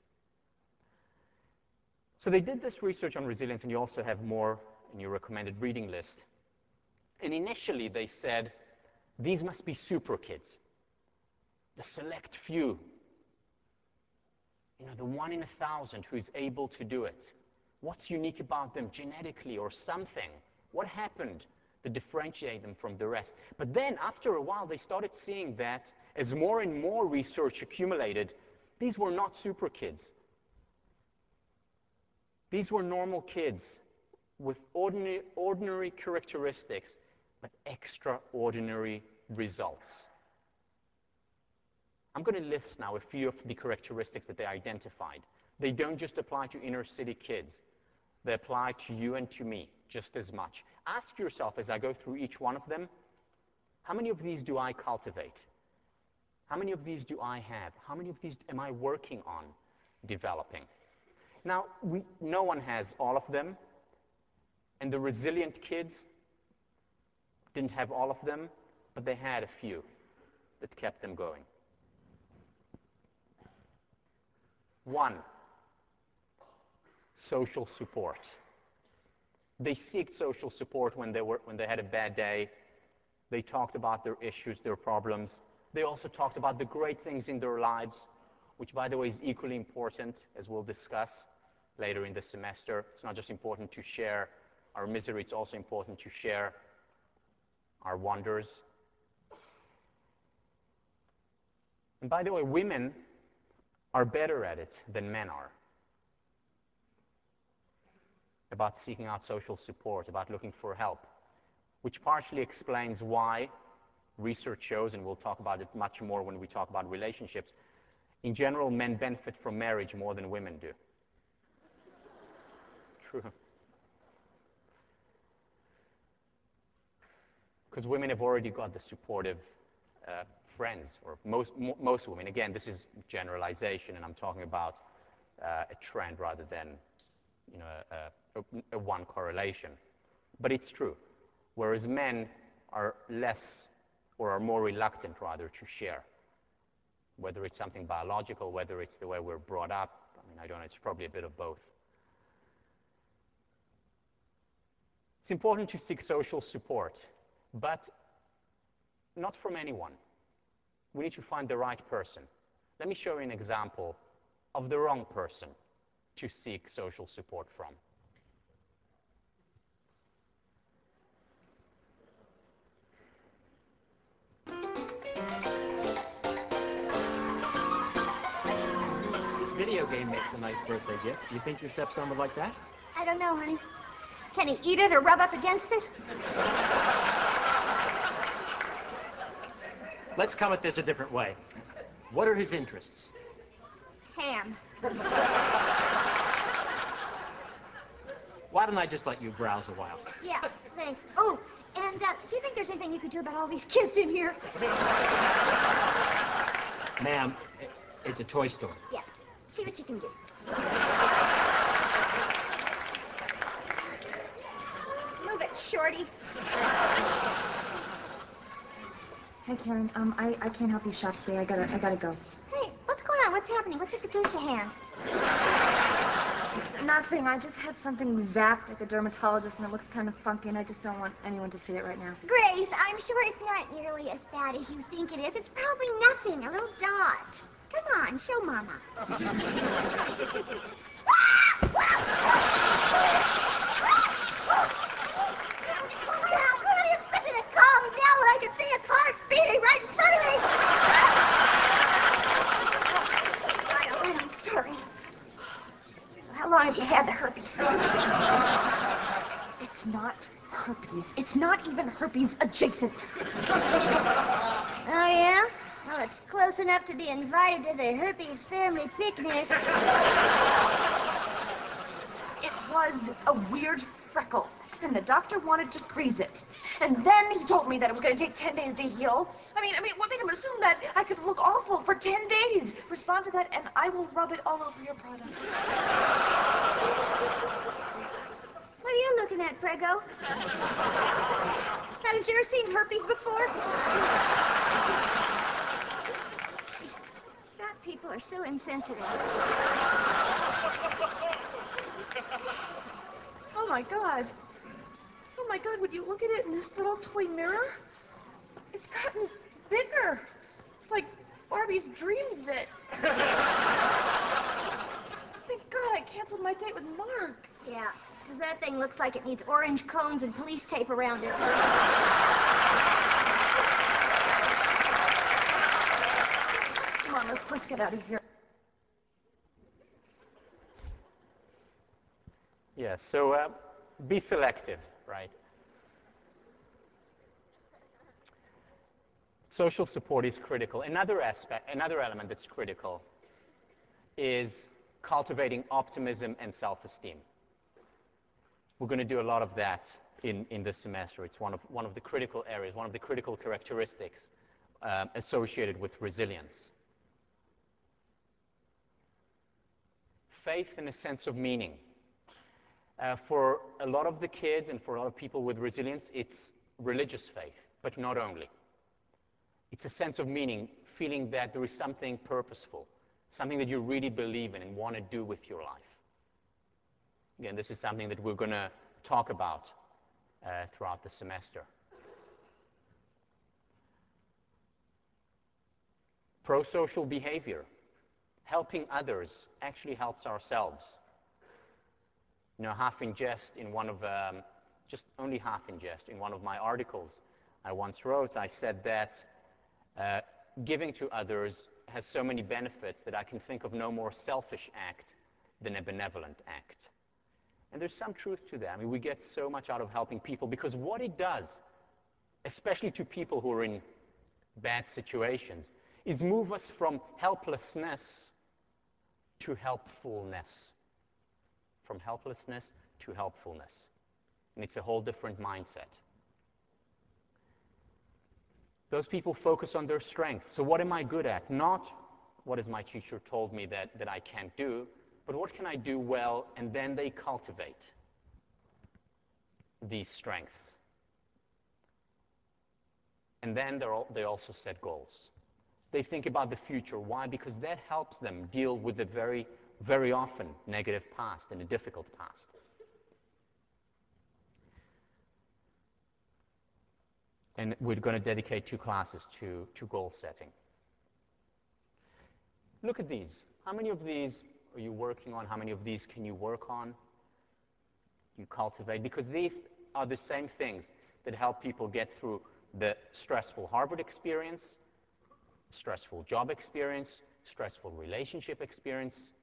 So they did this research on resilience, and you also have more in your recommended reading list. And initially they said, these must be super kids, the select few, you know, the one in a thousand who's able to do it. What's unique about them genetically or something? What happened to differentiate them from the rest? But then after a while, they started seeing that as more and more research accumulated, these were not super kids. These were normal kids with ordinary, ordinary characteristics, but extraordinary results. I'm going to list now a few of the characteristics that they identified. They don't just apply to inner city kids. They apply to you and to me just as much. Ask yourself as I go through each one of them, how many of these do I cultivate? How many of these do I have? How many of these am I working on developing? Now, we, no one has all of them, and the resilient kids didn't have all of them, but they had a few that kept them going. One, social support. They seeked social support when they, were, when they had a bad day. They talked about their issues, their problems. They also talked about the great things in their lives, which, by the way, is equally important, as we'll discuss later in the semester. It's not just important to share our misery, it's also important to share our wonders. And by the way, women are better at it than men are, about seeking out social support, about looking for help, which partially explains why research shows, and we'll talk about it much more when we talk about relationships, in general, men benefit from marriage more than women do. True. Because women have already got the supportive uh, friends, or most, mo most women. Again, this is generalization, and I'm talking about uh, a trend rather than, you know, a, a, a one correlation. But it's true. Whereas men are less, or are more reluctant, rather, to share. Whether it's something biological, whether it's the way we're brought up, I mean, I don't know, it's probably a bit of both. It's important to seek social support, but not from anyone. We need to find the right person. Let me show you an example of the wrong person to seek social support from. This video game makes a nice birthday gift. Do you think your stepson would like that? I don't know, honey. Can he eat it or rub up against it? Let's come at this a different way. What are his interests? Ham. Why don't I just let you browse a while? Yeah, thanks. Oh, and uh, do you think there's anything you could do about all these kids in here? Ma'am, it's a toy store. Yeah, see what you can do. Move it, shorty. Hi, Karen. Um, I, I can't help you shop today. I gotta I gotta go. Hey, what's going on? What's happening? What's with the geisha hand? Nothing. I just had something zapped at the dermatologist, and it looks kind of funky, and I just don't want anyone to see it right now. Grace, I'm sure it's not nearly as bad as you think it is. It's probably nothing, a little dot. Come on, show Mama. Honey, it's better to calm down when I can see its heart beating right in front of me. Violet, I'm sorry. So how long have you had the herpes? It's not herpes. It's not even herpes adjacent. Oh, yeah? Well, it's close enough to be invited to the herpes family picnic. It was a weird freckle, and the doctor wanted to freeze it. And then he told me that it was going to take ten days to heal. I mean, I mean, what made him assume that I could look awful for ten days? Respond to that, and I will rub it all over your product. What are you looking at, Prego? Haven't you ever seen herpes before? Jeez, fat people are so insensitive. Oh my God. Oh my God, would you look at it in this little toy mirror? It's gotten bigger. It's like Barbie's dreams it. Thank God I canceled my date with Mark. Yeah, because that thing looks like it needs orange cones and police tape around it. Come on, let's let's get out of here. Yeah, so uh, be selective, right? Social support is critical. Another aspect, another element that's critical is cultivating optimism and self-esteem. We're going to do a lot of that in, in this semester. It's one of, one of the critical areas, one of the critical characteristics um, associated with resilience. Faith and a sense of meaning. Uh, for a lot of the kids and for a lot of people with resilience, it's religious faith, but not only. It's a sense of meaning, feeling that there is something purposeful, something that you really believe in and want to do with your life. Again, this is something that we're going to talk about uh, throughout the semester. Pro-social behavior. Helping others actually helps ourselves. You know, half in jest in one of, um, just only half in jest, in one of my articles I once wrote, I said that uh, giving to others has so many benefits that I can think of no more selfish act than a benevolent act. And there's some truth to that. I mean, we get so much out of helping people because what it does, especially to people who are in bad situations is move us from helplessness to helpfulness. From helplessness to helpfulness. And it's a whole different mindset. Those people focus on their strengths. So what am I good at? Not what has my teacher told me that, that I can't do, but what can I do well, and then they cultivate these strengths. And then they're all, they also set goals. They think about the future. Why? Because that helps them deal with the very, very often negative past and a difficult past. And we're going to dedicate two classes to, to goal setting. Look at these. How many of these are you working on? How many of these can you work on? You cultivate? Because these are the same things that help people get through the stressful Harvard experience, stressful job experience, stressful relationship experience,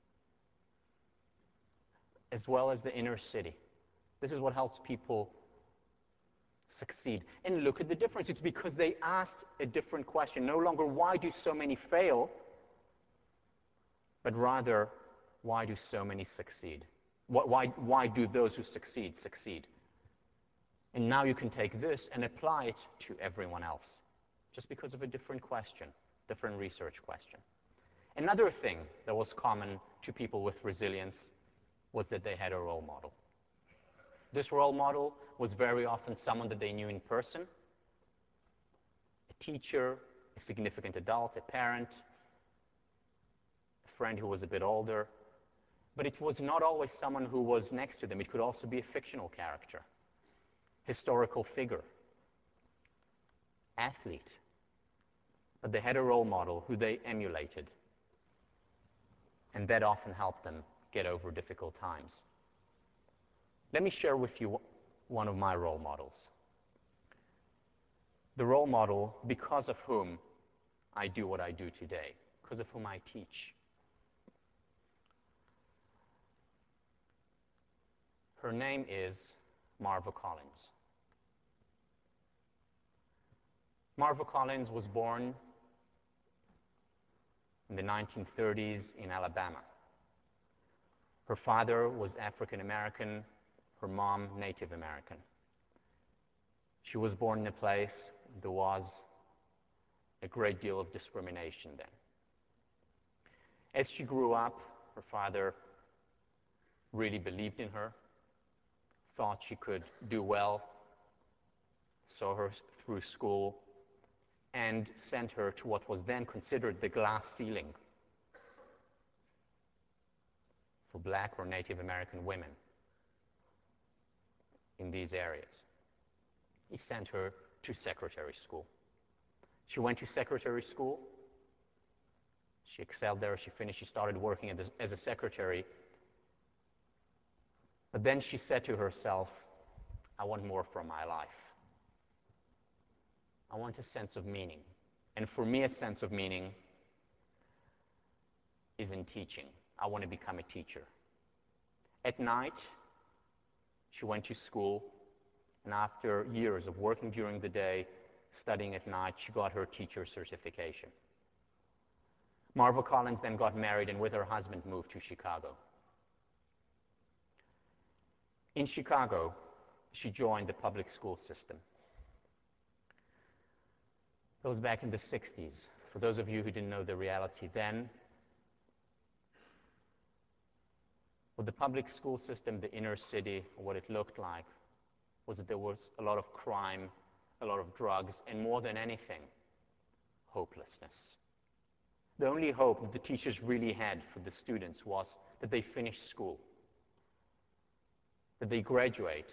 as well as the inner city. This is what helps people succeed. And look at the difference. It's because they asked a different question. No longer, why do so many fail? But rather, why do so many succeed? Why, why do those who succeed succeed? And now you can take this and apply it to everyone else, just because of a different question, different research question. Another thing that was common to people with resilience was that they had a role model. This role model was very often someone that they knew in person, a teacher, a significant adult, a parent, a friend who was a bit older. But it was not always someone who was next to them. It could also be a fictional character, historical figure, athlete. But they had a role model who they emulated. And that often helped them get over difficult times. Let me share with you one of my role models. The role model because of whom I do what I do today, because of whom I teach. Her name is Marva Collins. Marva Collins was born in the nineteen thirties in Alabama. Her father was African American, her mom Native American. She was born in a place there was a great deal of discrimination then. As she grew up, her father really believed in her, thought she could do well, saw her through school, and sent her to what was then considered the glass ceiling for Black or Native American women in these areas. He sent her to secretary school. She went to secretary school. She excelled there. She finished. She started working as a secretary. But then she said to herself, I want more from my life. I want a sense of meaning. And for me, a sense of meaning is in teaching. I want to become a teacher. At night, she went to school, and after years of working during the day, studying at night, she got her teacher certification. Marva Collins then got married and with her husband moved to Chicago. In Chicago, she joined the public school system. That was back in the sixties. For those of you who didn't know the reality then, with the public school system, the inner city, what it looked like, was that there was a lot of crime, a lot of drugs, and more than anything, hopelessness. The only hope that the teachers really had for the students was that they finish school, that they graduate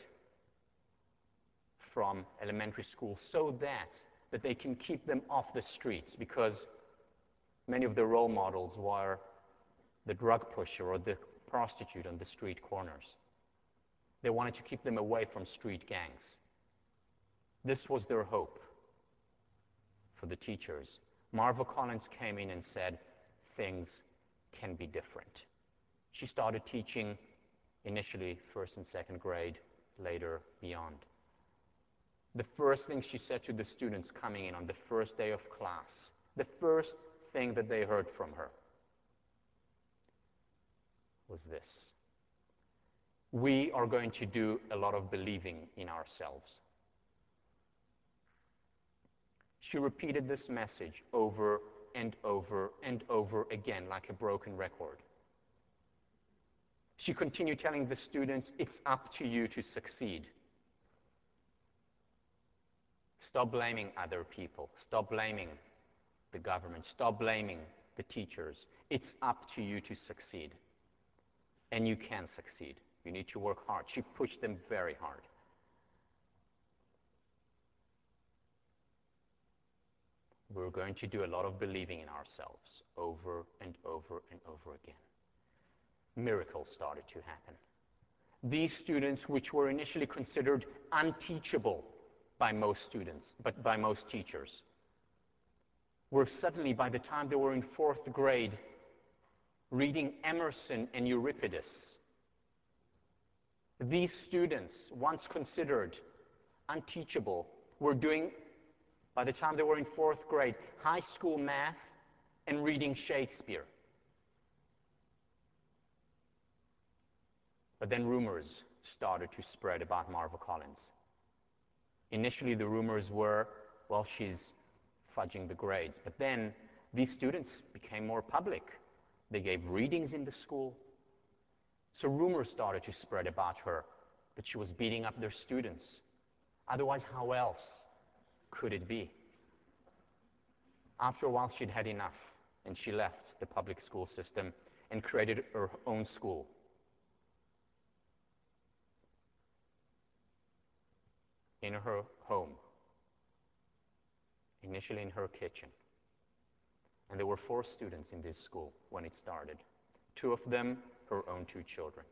from elementary school so that, that they can keep them off the streets, because many of the role models were the drug pusher or the prostitute on the street corners. They wanted to keep them away from street gangs. This was their hope for the teachers. Marva Collins came in and said, things can be different. She started teaching initially first and second grade, later beyond. the first thing she said to the students coming in on the first day of class, the first thing that they heard from her was this: we are going to do a lot of believing in ourselves. She repeated this message over and over and over again like a broken record. She continued telling the students, it's up to you to succeed. Stop blaming other people. Stop blaming the government. Stop blaming the teachers. It's up to you to succeed. And you can succeed. You need to work hard. She pushed them very hard. We're going to do a lot of believing in ourselves over and over and over again. Miracles started to happen. These students, which were initially considered unteachable by most students, but by most teachers, were suddenly, by the time they were in fourth grade, reading Emerson and Euripides. These students, once considered unteachable, were doing, by the time they were in fourth grade, high school math and reading Shakespeare. But then rumors started to spread about Marva Collins. Initially, the rumors were, well, she's fudging the grades. But then these students became more public. They gave readings in the school. So rumors started to spread about her, that she was beating up their students. Otherwise, how else could it be? After a while, she'd had enough, and she left the public school system and created her own school. In her home, initially in her kitchen. And there were four students in this school when it started. Two of them, her own two children.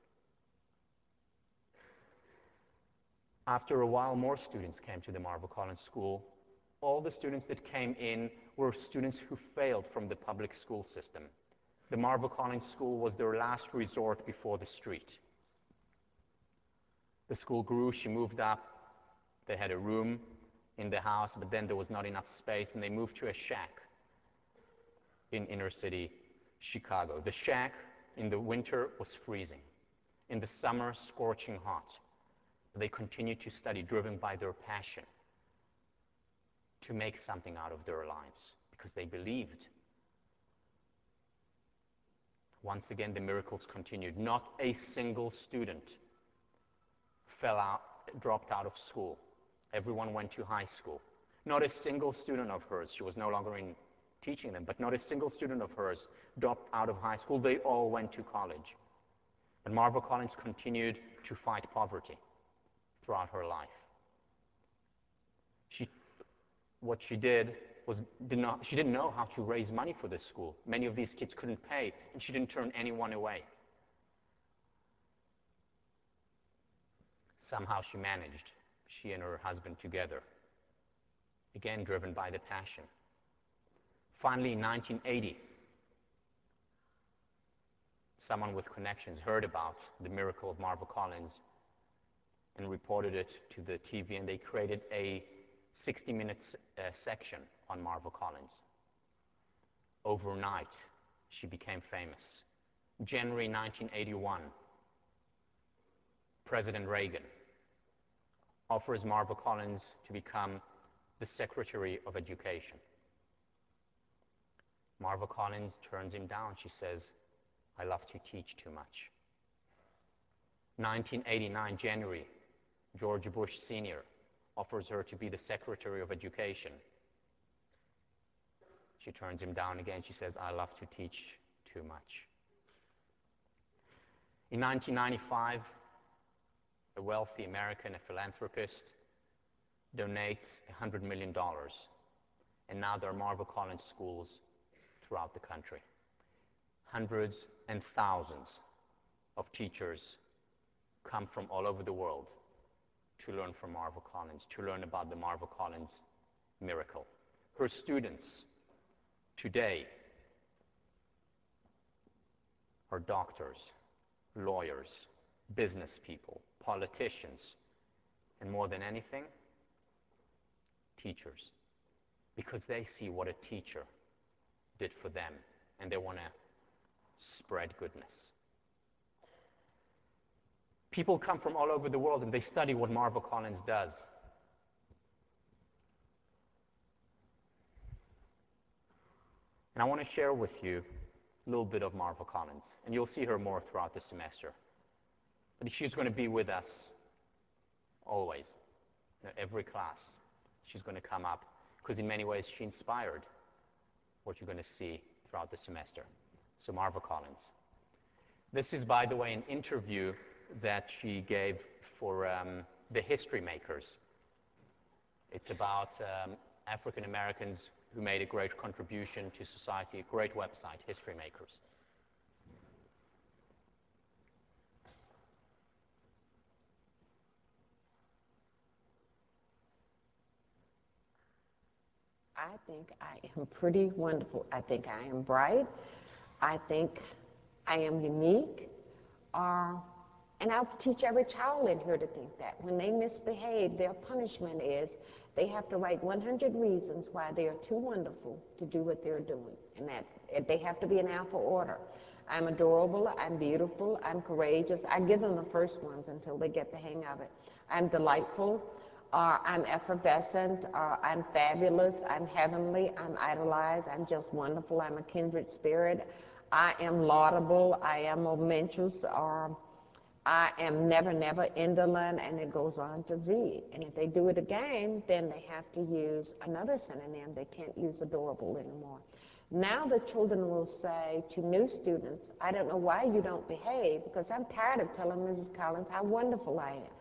After a while, more students came to the Marva Collins School. All the students that came in were students who failed from the public school system. The Marva Collins School was their last resort before the street. The school grew, she moved up. They had a room in the house, but then there was not enough space, and they moved to a shack in inner city Chicago. The shack in the winter was freezing. In the summer, scorching hot. They continued to study, driven by their passion to make something out of their lives, because they believed. Once again, the miracles continued. Not a single student fell out, dropped out of school. Everyone went to high school. Not a single student of hers, she was no longer in teaching them, but not a single student of hers dropped out of high school. They all went to college. And Marva Collins continued to fight poverty throughout her life. She, what she did was, did not, she didn't know how to raise money for this school. Many of these kids couldn't pay, and she didn't turn anyone away. Somehow she managed, she and her husband together, again driven by the passion. Finally, in nineteen eighty, someone with connections heard about the miracle of Marva Collins and reported it to the T V, and they created a sixty minute uh, section on Marva Collins. Overnight, she became famous. January nineteen eighty-one, President Reagan offers Marva Collins to become the Secretary of Education. Marva Collins turns him down. She says, I love to teach too much. nineteen eighty-nine, January, George Bush Senior offers her to be the Secretary of Education. She turns him down again. She says, I love to teach too much. In nineteen ninety-five, a wealthy American, a philanthropist, donates one hundred million dollars. And now there are Marva Collins schools throughout the country. Hundreds and thousands of teachers come from all over the world to learn from Marva Collins, to learn about the Marva Collins miracle. Her students today are doctors, lawyers, business people, politicians, and more than anything, teachers because they see what a teacher did for them, and they want to spread goodness. People come from all over the world and they study what Marva Collins does. And I want to share with you a little bit of Marva Collins, and you'll see her more throughout the semester. But she's going to be with us always, you know, every class. She's going to come up because in many ways she inspired what you're going to see throughout the semester. So Marva Collins. This is, by the way, an interview that she gave for um, the History Makers. It's about um, African Americans who made a great contribution to society, a great website, History Makers. I think I am pretty wonderful. I think I am bright. I think I am unique. Uh, and I'll teach every child in here to think that. When they misbehave, their punishment is they have to write one hundred reasons why they are too wonderful to do what they're doing. And that they have to be in alpha order. I'm adorable, I'm beautiful, I'm courageous. I give them the first ones until they get the hang of it. I'm delightful. Uh, I'm effervescent, uh, I'm fabulous, I'm heavenly, I'm idolized, I'm just wonderful, I'm a kindred spirit, I am laudable, I am momentous, uh, I am never, never indolent, and it goes on to Z. And if they do it again, then they have to use another synonym. They can't use adorable anymore. Now the children will say to new students, I don't know why you don't behave, because I'm tired of telling Missus Collins how wonderful I am.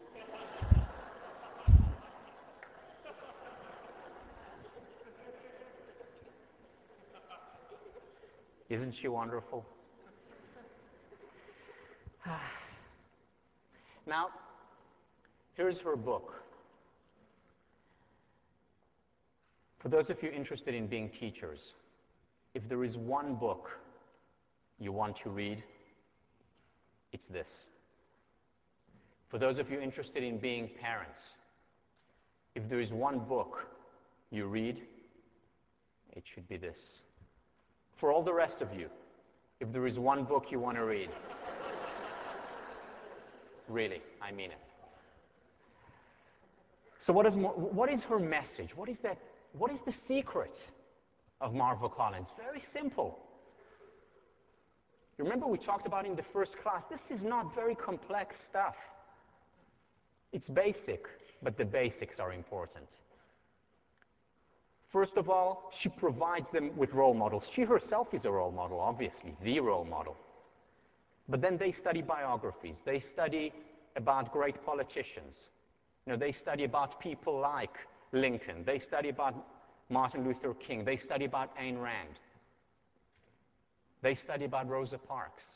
Isn't she wonderful? Now, here's her book. For those of you interested in being teachers, if there is one book you want to read, it's this. For those of you interested in being parents, if there is one book you read, it should be this. For all the rest of you, if there is one book you want to read, really, I mean it. So what is, what is her message? What is that? What is the secret of Marva Collins? Very simple. You remember we talked about in the first class, this is not very complex stuff. It's basic, but the basics are important. First of all, she provides them with role models. She herself is a role model, obviously, the role model. But then they study biographies. They study about great politicians. You know, they study about people like Lincoln. They study about Martin Luther King. They study about Ayn Rand. They study about Rosa Parks.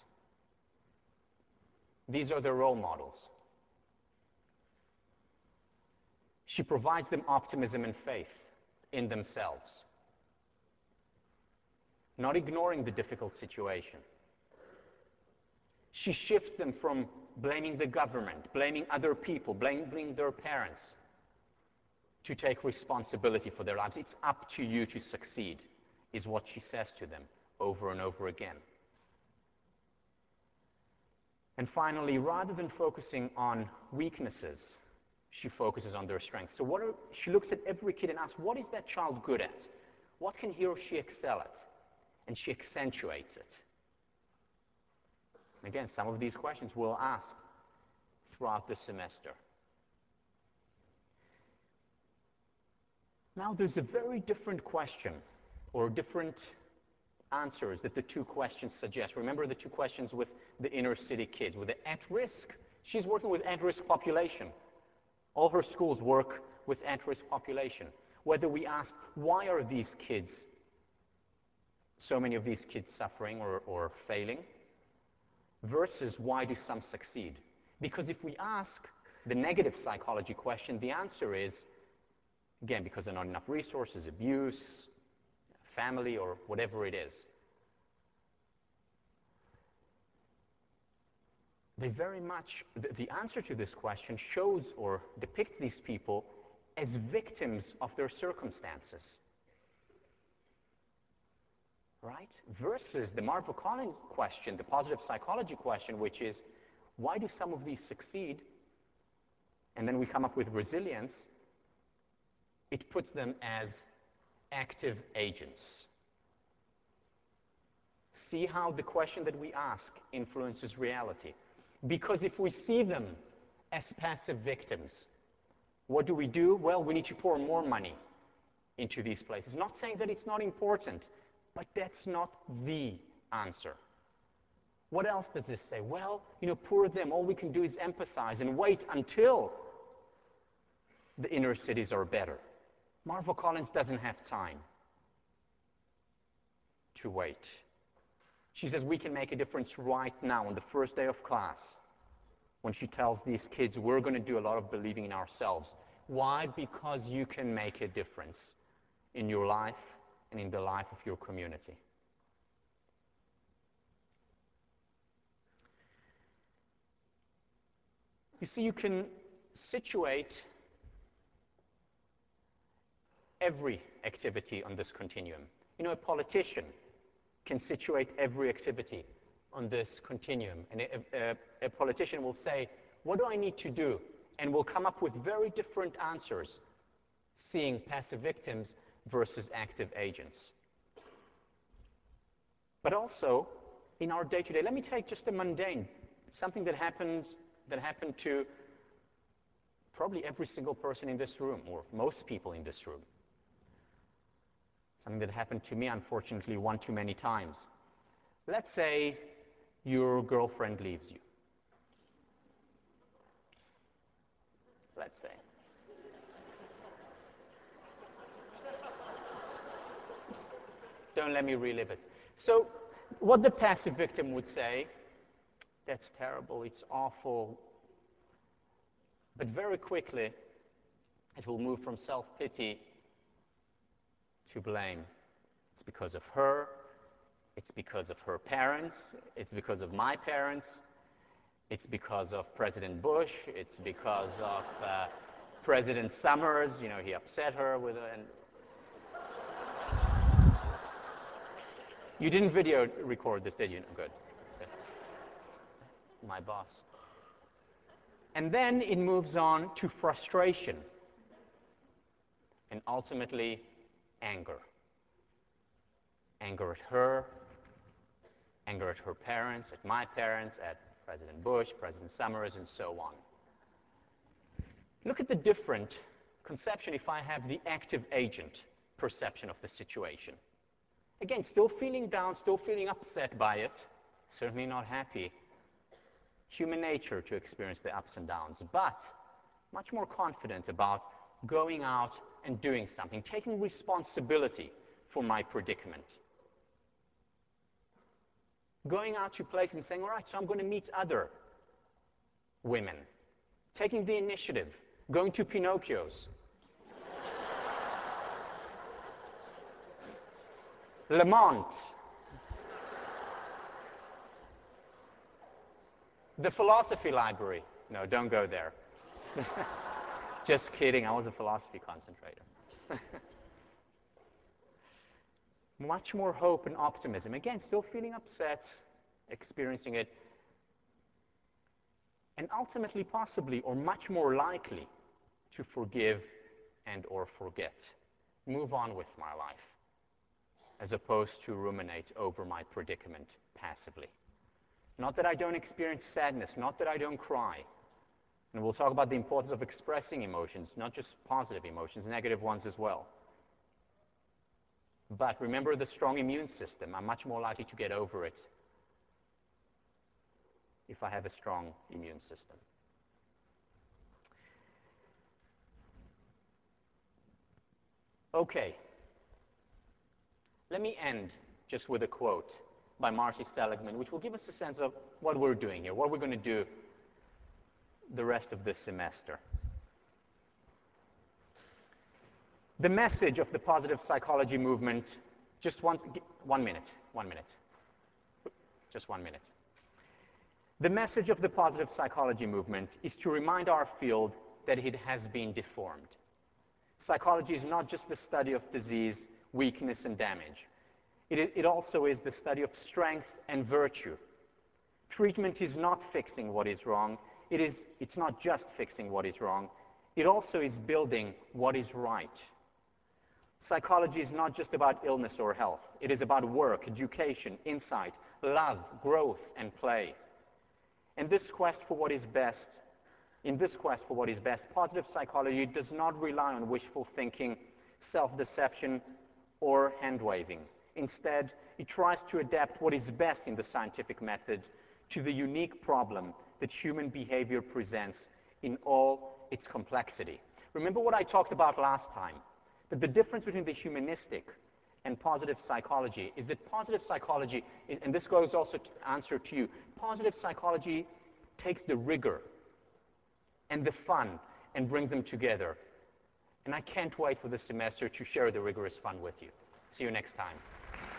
These are their role models. She provides them optimism and faith in themselves, not ignoring the difficult situation. She shifts them from blaming the government, blaming other people, blaming their parents, to take responsibility for their lives. It's up to you to succeed, is what she says to them over and over again. And finally, rather than focusing on weaknesses, she focuses on their strengths. So what are, she looks at every kid and asks, what is that child good at? What can he or she excel at? And she accentuates it. And again, some of these questions we'll ask throughout the semester. Now, there's a very different question, or different answers that the two questions suggest. Remember the two questions with the inner city kids, with the at-risk. She's working with at-risk population. All her schools work with at-risk population. Whether we ask, why are these kids, so many of these kids suffering or, or failing, versus why do some succeed? Because if we ask the negative psychology question, the answer is, again, because there are not enough resources, abuse, family, or whatever it is. They very much, the, the answer to this question shows or depicts these people as victims of their circumstances. Right? Versus the Marva Collins question, the positive psychology question, which is, why do some of these succeed? And then we come up with resilience. It puts them as active agents. See how the question that we ask influences reality. Because if we see them as passive victims, what do we do? Well, we need to pour more money into these places. Not saying that it's not important, but that's not the answer. What else does this say? Well, you know, poor them. All we can do is empathize and wait until the inner cities are better. Marva Collins doesn't have time to wait. She says we can make a difference right now on the first day of class when she tells these kids we're going to do a lot of believing in ourselves. Why? Because you can make a difference in your life and in the life of your community. You see, you can situate every activity on this continuum. You know, a politician can situate every activity on this continuum. And a, a, a politician will say, what do I need to do? And will come up with very different answers, seeing passive victims versus active agents. But also, in our day-to-day, let me take just a mundane, something that happens, that happened to probably every single person in this room, or most people in this room. Something that happened to me, unfortunately, one too many times. Let's say your girlfriend leaves you. Let's say. Don't let me relive it. So, what the passive victim would say, that's terrible, it's awful, but very quickly, it will move from self-pity to blame. It's because of her, it's because of her parents, it's because of my parents, it's because of President Bush, it's because of uh, President Summers, you know, he upset her with her, and you didn't video record this, did you? No, good. Good. My boss. And then it moves on to frustration and ultimately anger. Anger at her, anger at her parents, at my parents, at President Bush, President Summers, and so on. Look at the different conception if I have the active agent perception of the situation. Again, still feeling down, still feeling upset by it, certainly not happy. Human nature to experience the ups and downs, but much more confident about going out and doing something, taking responsibility for my predicament. Going out to place and saying, all right, so I'm going to meet other women. Taking the initiative, going to Pinocchio's. Lemont. The philosophy library. No, don't go there. Just kidding, I was a philosophy concentrator. Much more hope and optimism. Again, still feeling upset, experiencing it, and ultimately, possibly, or much more likely, to forgive and or forget. Move on with my life, as opposed to ruminate over my predicament passively. Not that I don't experience sadness, not that I don't cry. And we'll talk about the importance of expressing emotions, not just positive emotions, negative ones as well. But remember the strong immune system. I'm much more likely to get over it if I have a strong immune system. Okay. Let me end just with a quote by Marty Seligman, which will give us a sense of what we're doing here, what we're going to do the rest of this semester. The message of the positive psychology movement, just one, one minute, one minute, just one minute. The message of the positive psychology movement is to remind our field that it has been deformed. Psychology is not just the study of disease, weakness, and damage. It, it also is the study of strength and virtue. Treatment is not fixing what is wrong. It is, it's not just fixing what is wrong. It also is building what is right. Psychology is not just about illness or health. It is about work, education, insight, love, growth, and play. In this quest for what is best, in this quest for what is best, positive psychology does not rely on wishful thinking, self-deception, or hand-waving. Instead, it tries to adapt what is best in the scientific method to the unique problem that human behavior presents in all its complexity. Remember what I talked about last time, that the difference between the humanistic and positive psychology is that positive psychology, and this goes also to answer to you, positive psychology takes the rigor and the fun and brings them together. And I can't wait for this semester to share the rigorous fun with you. See you next time.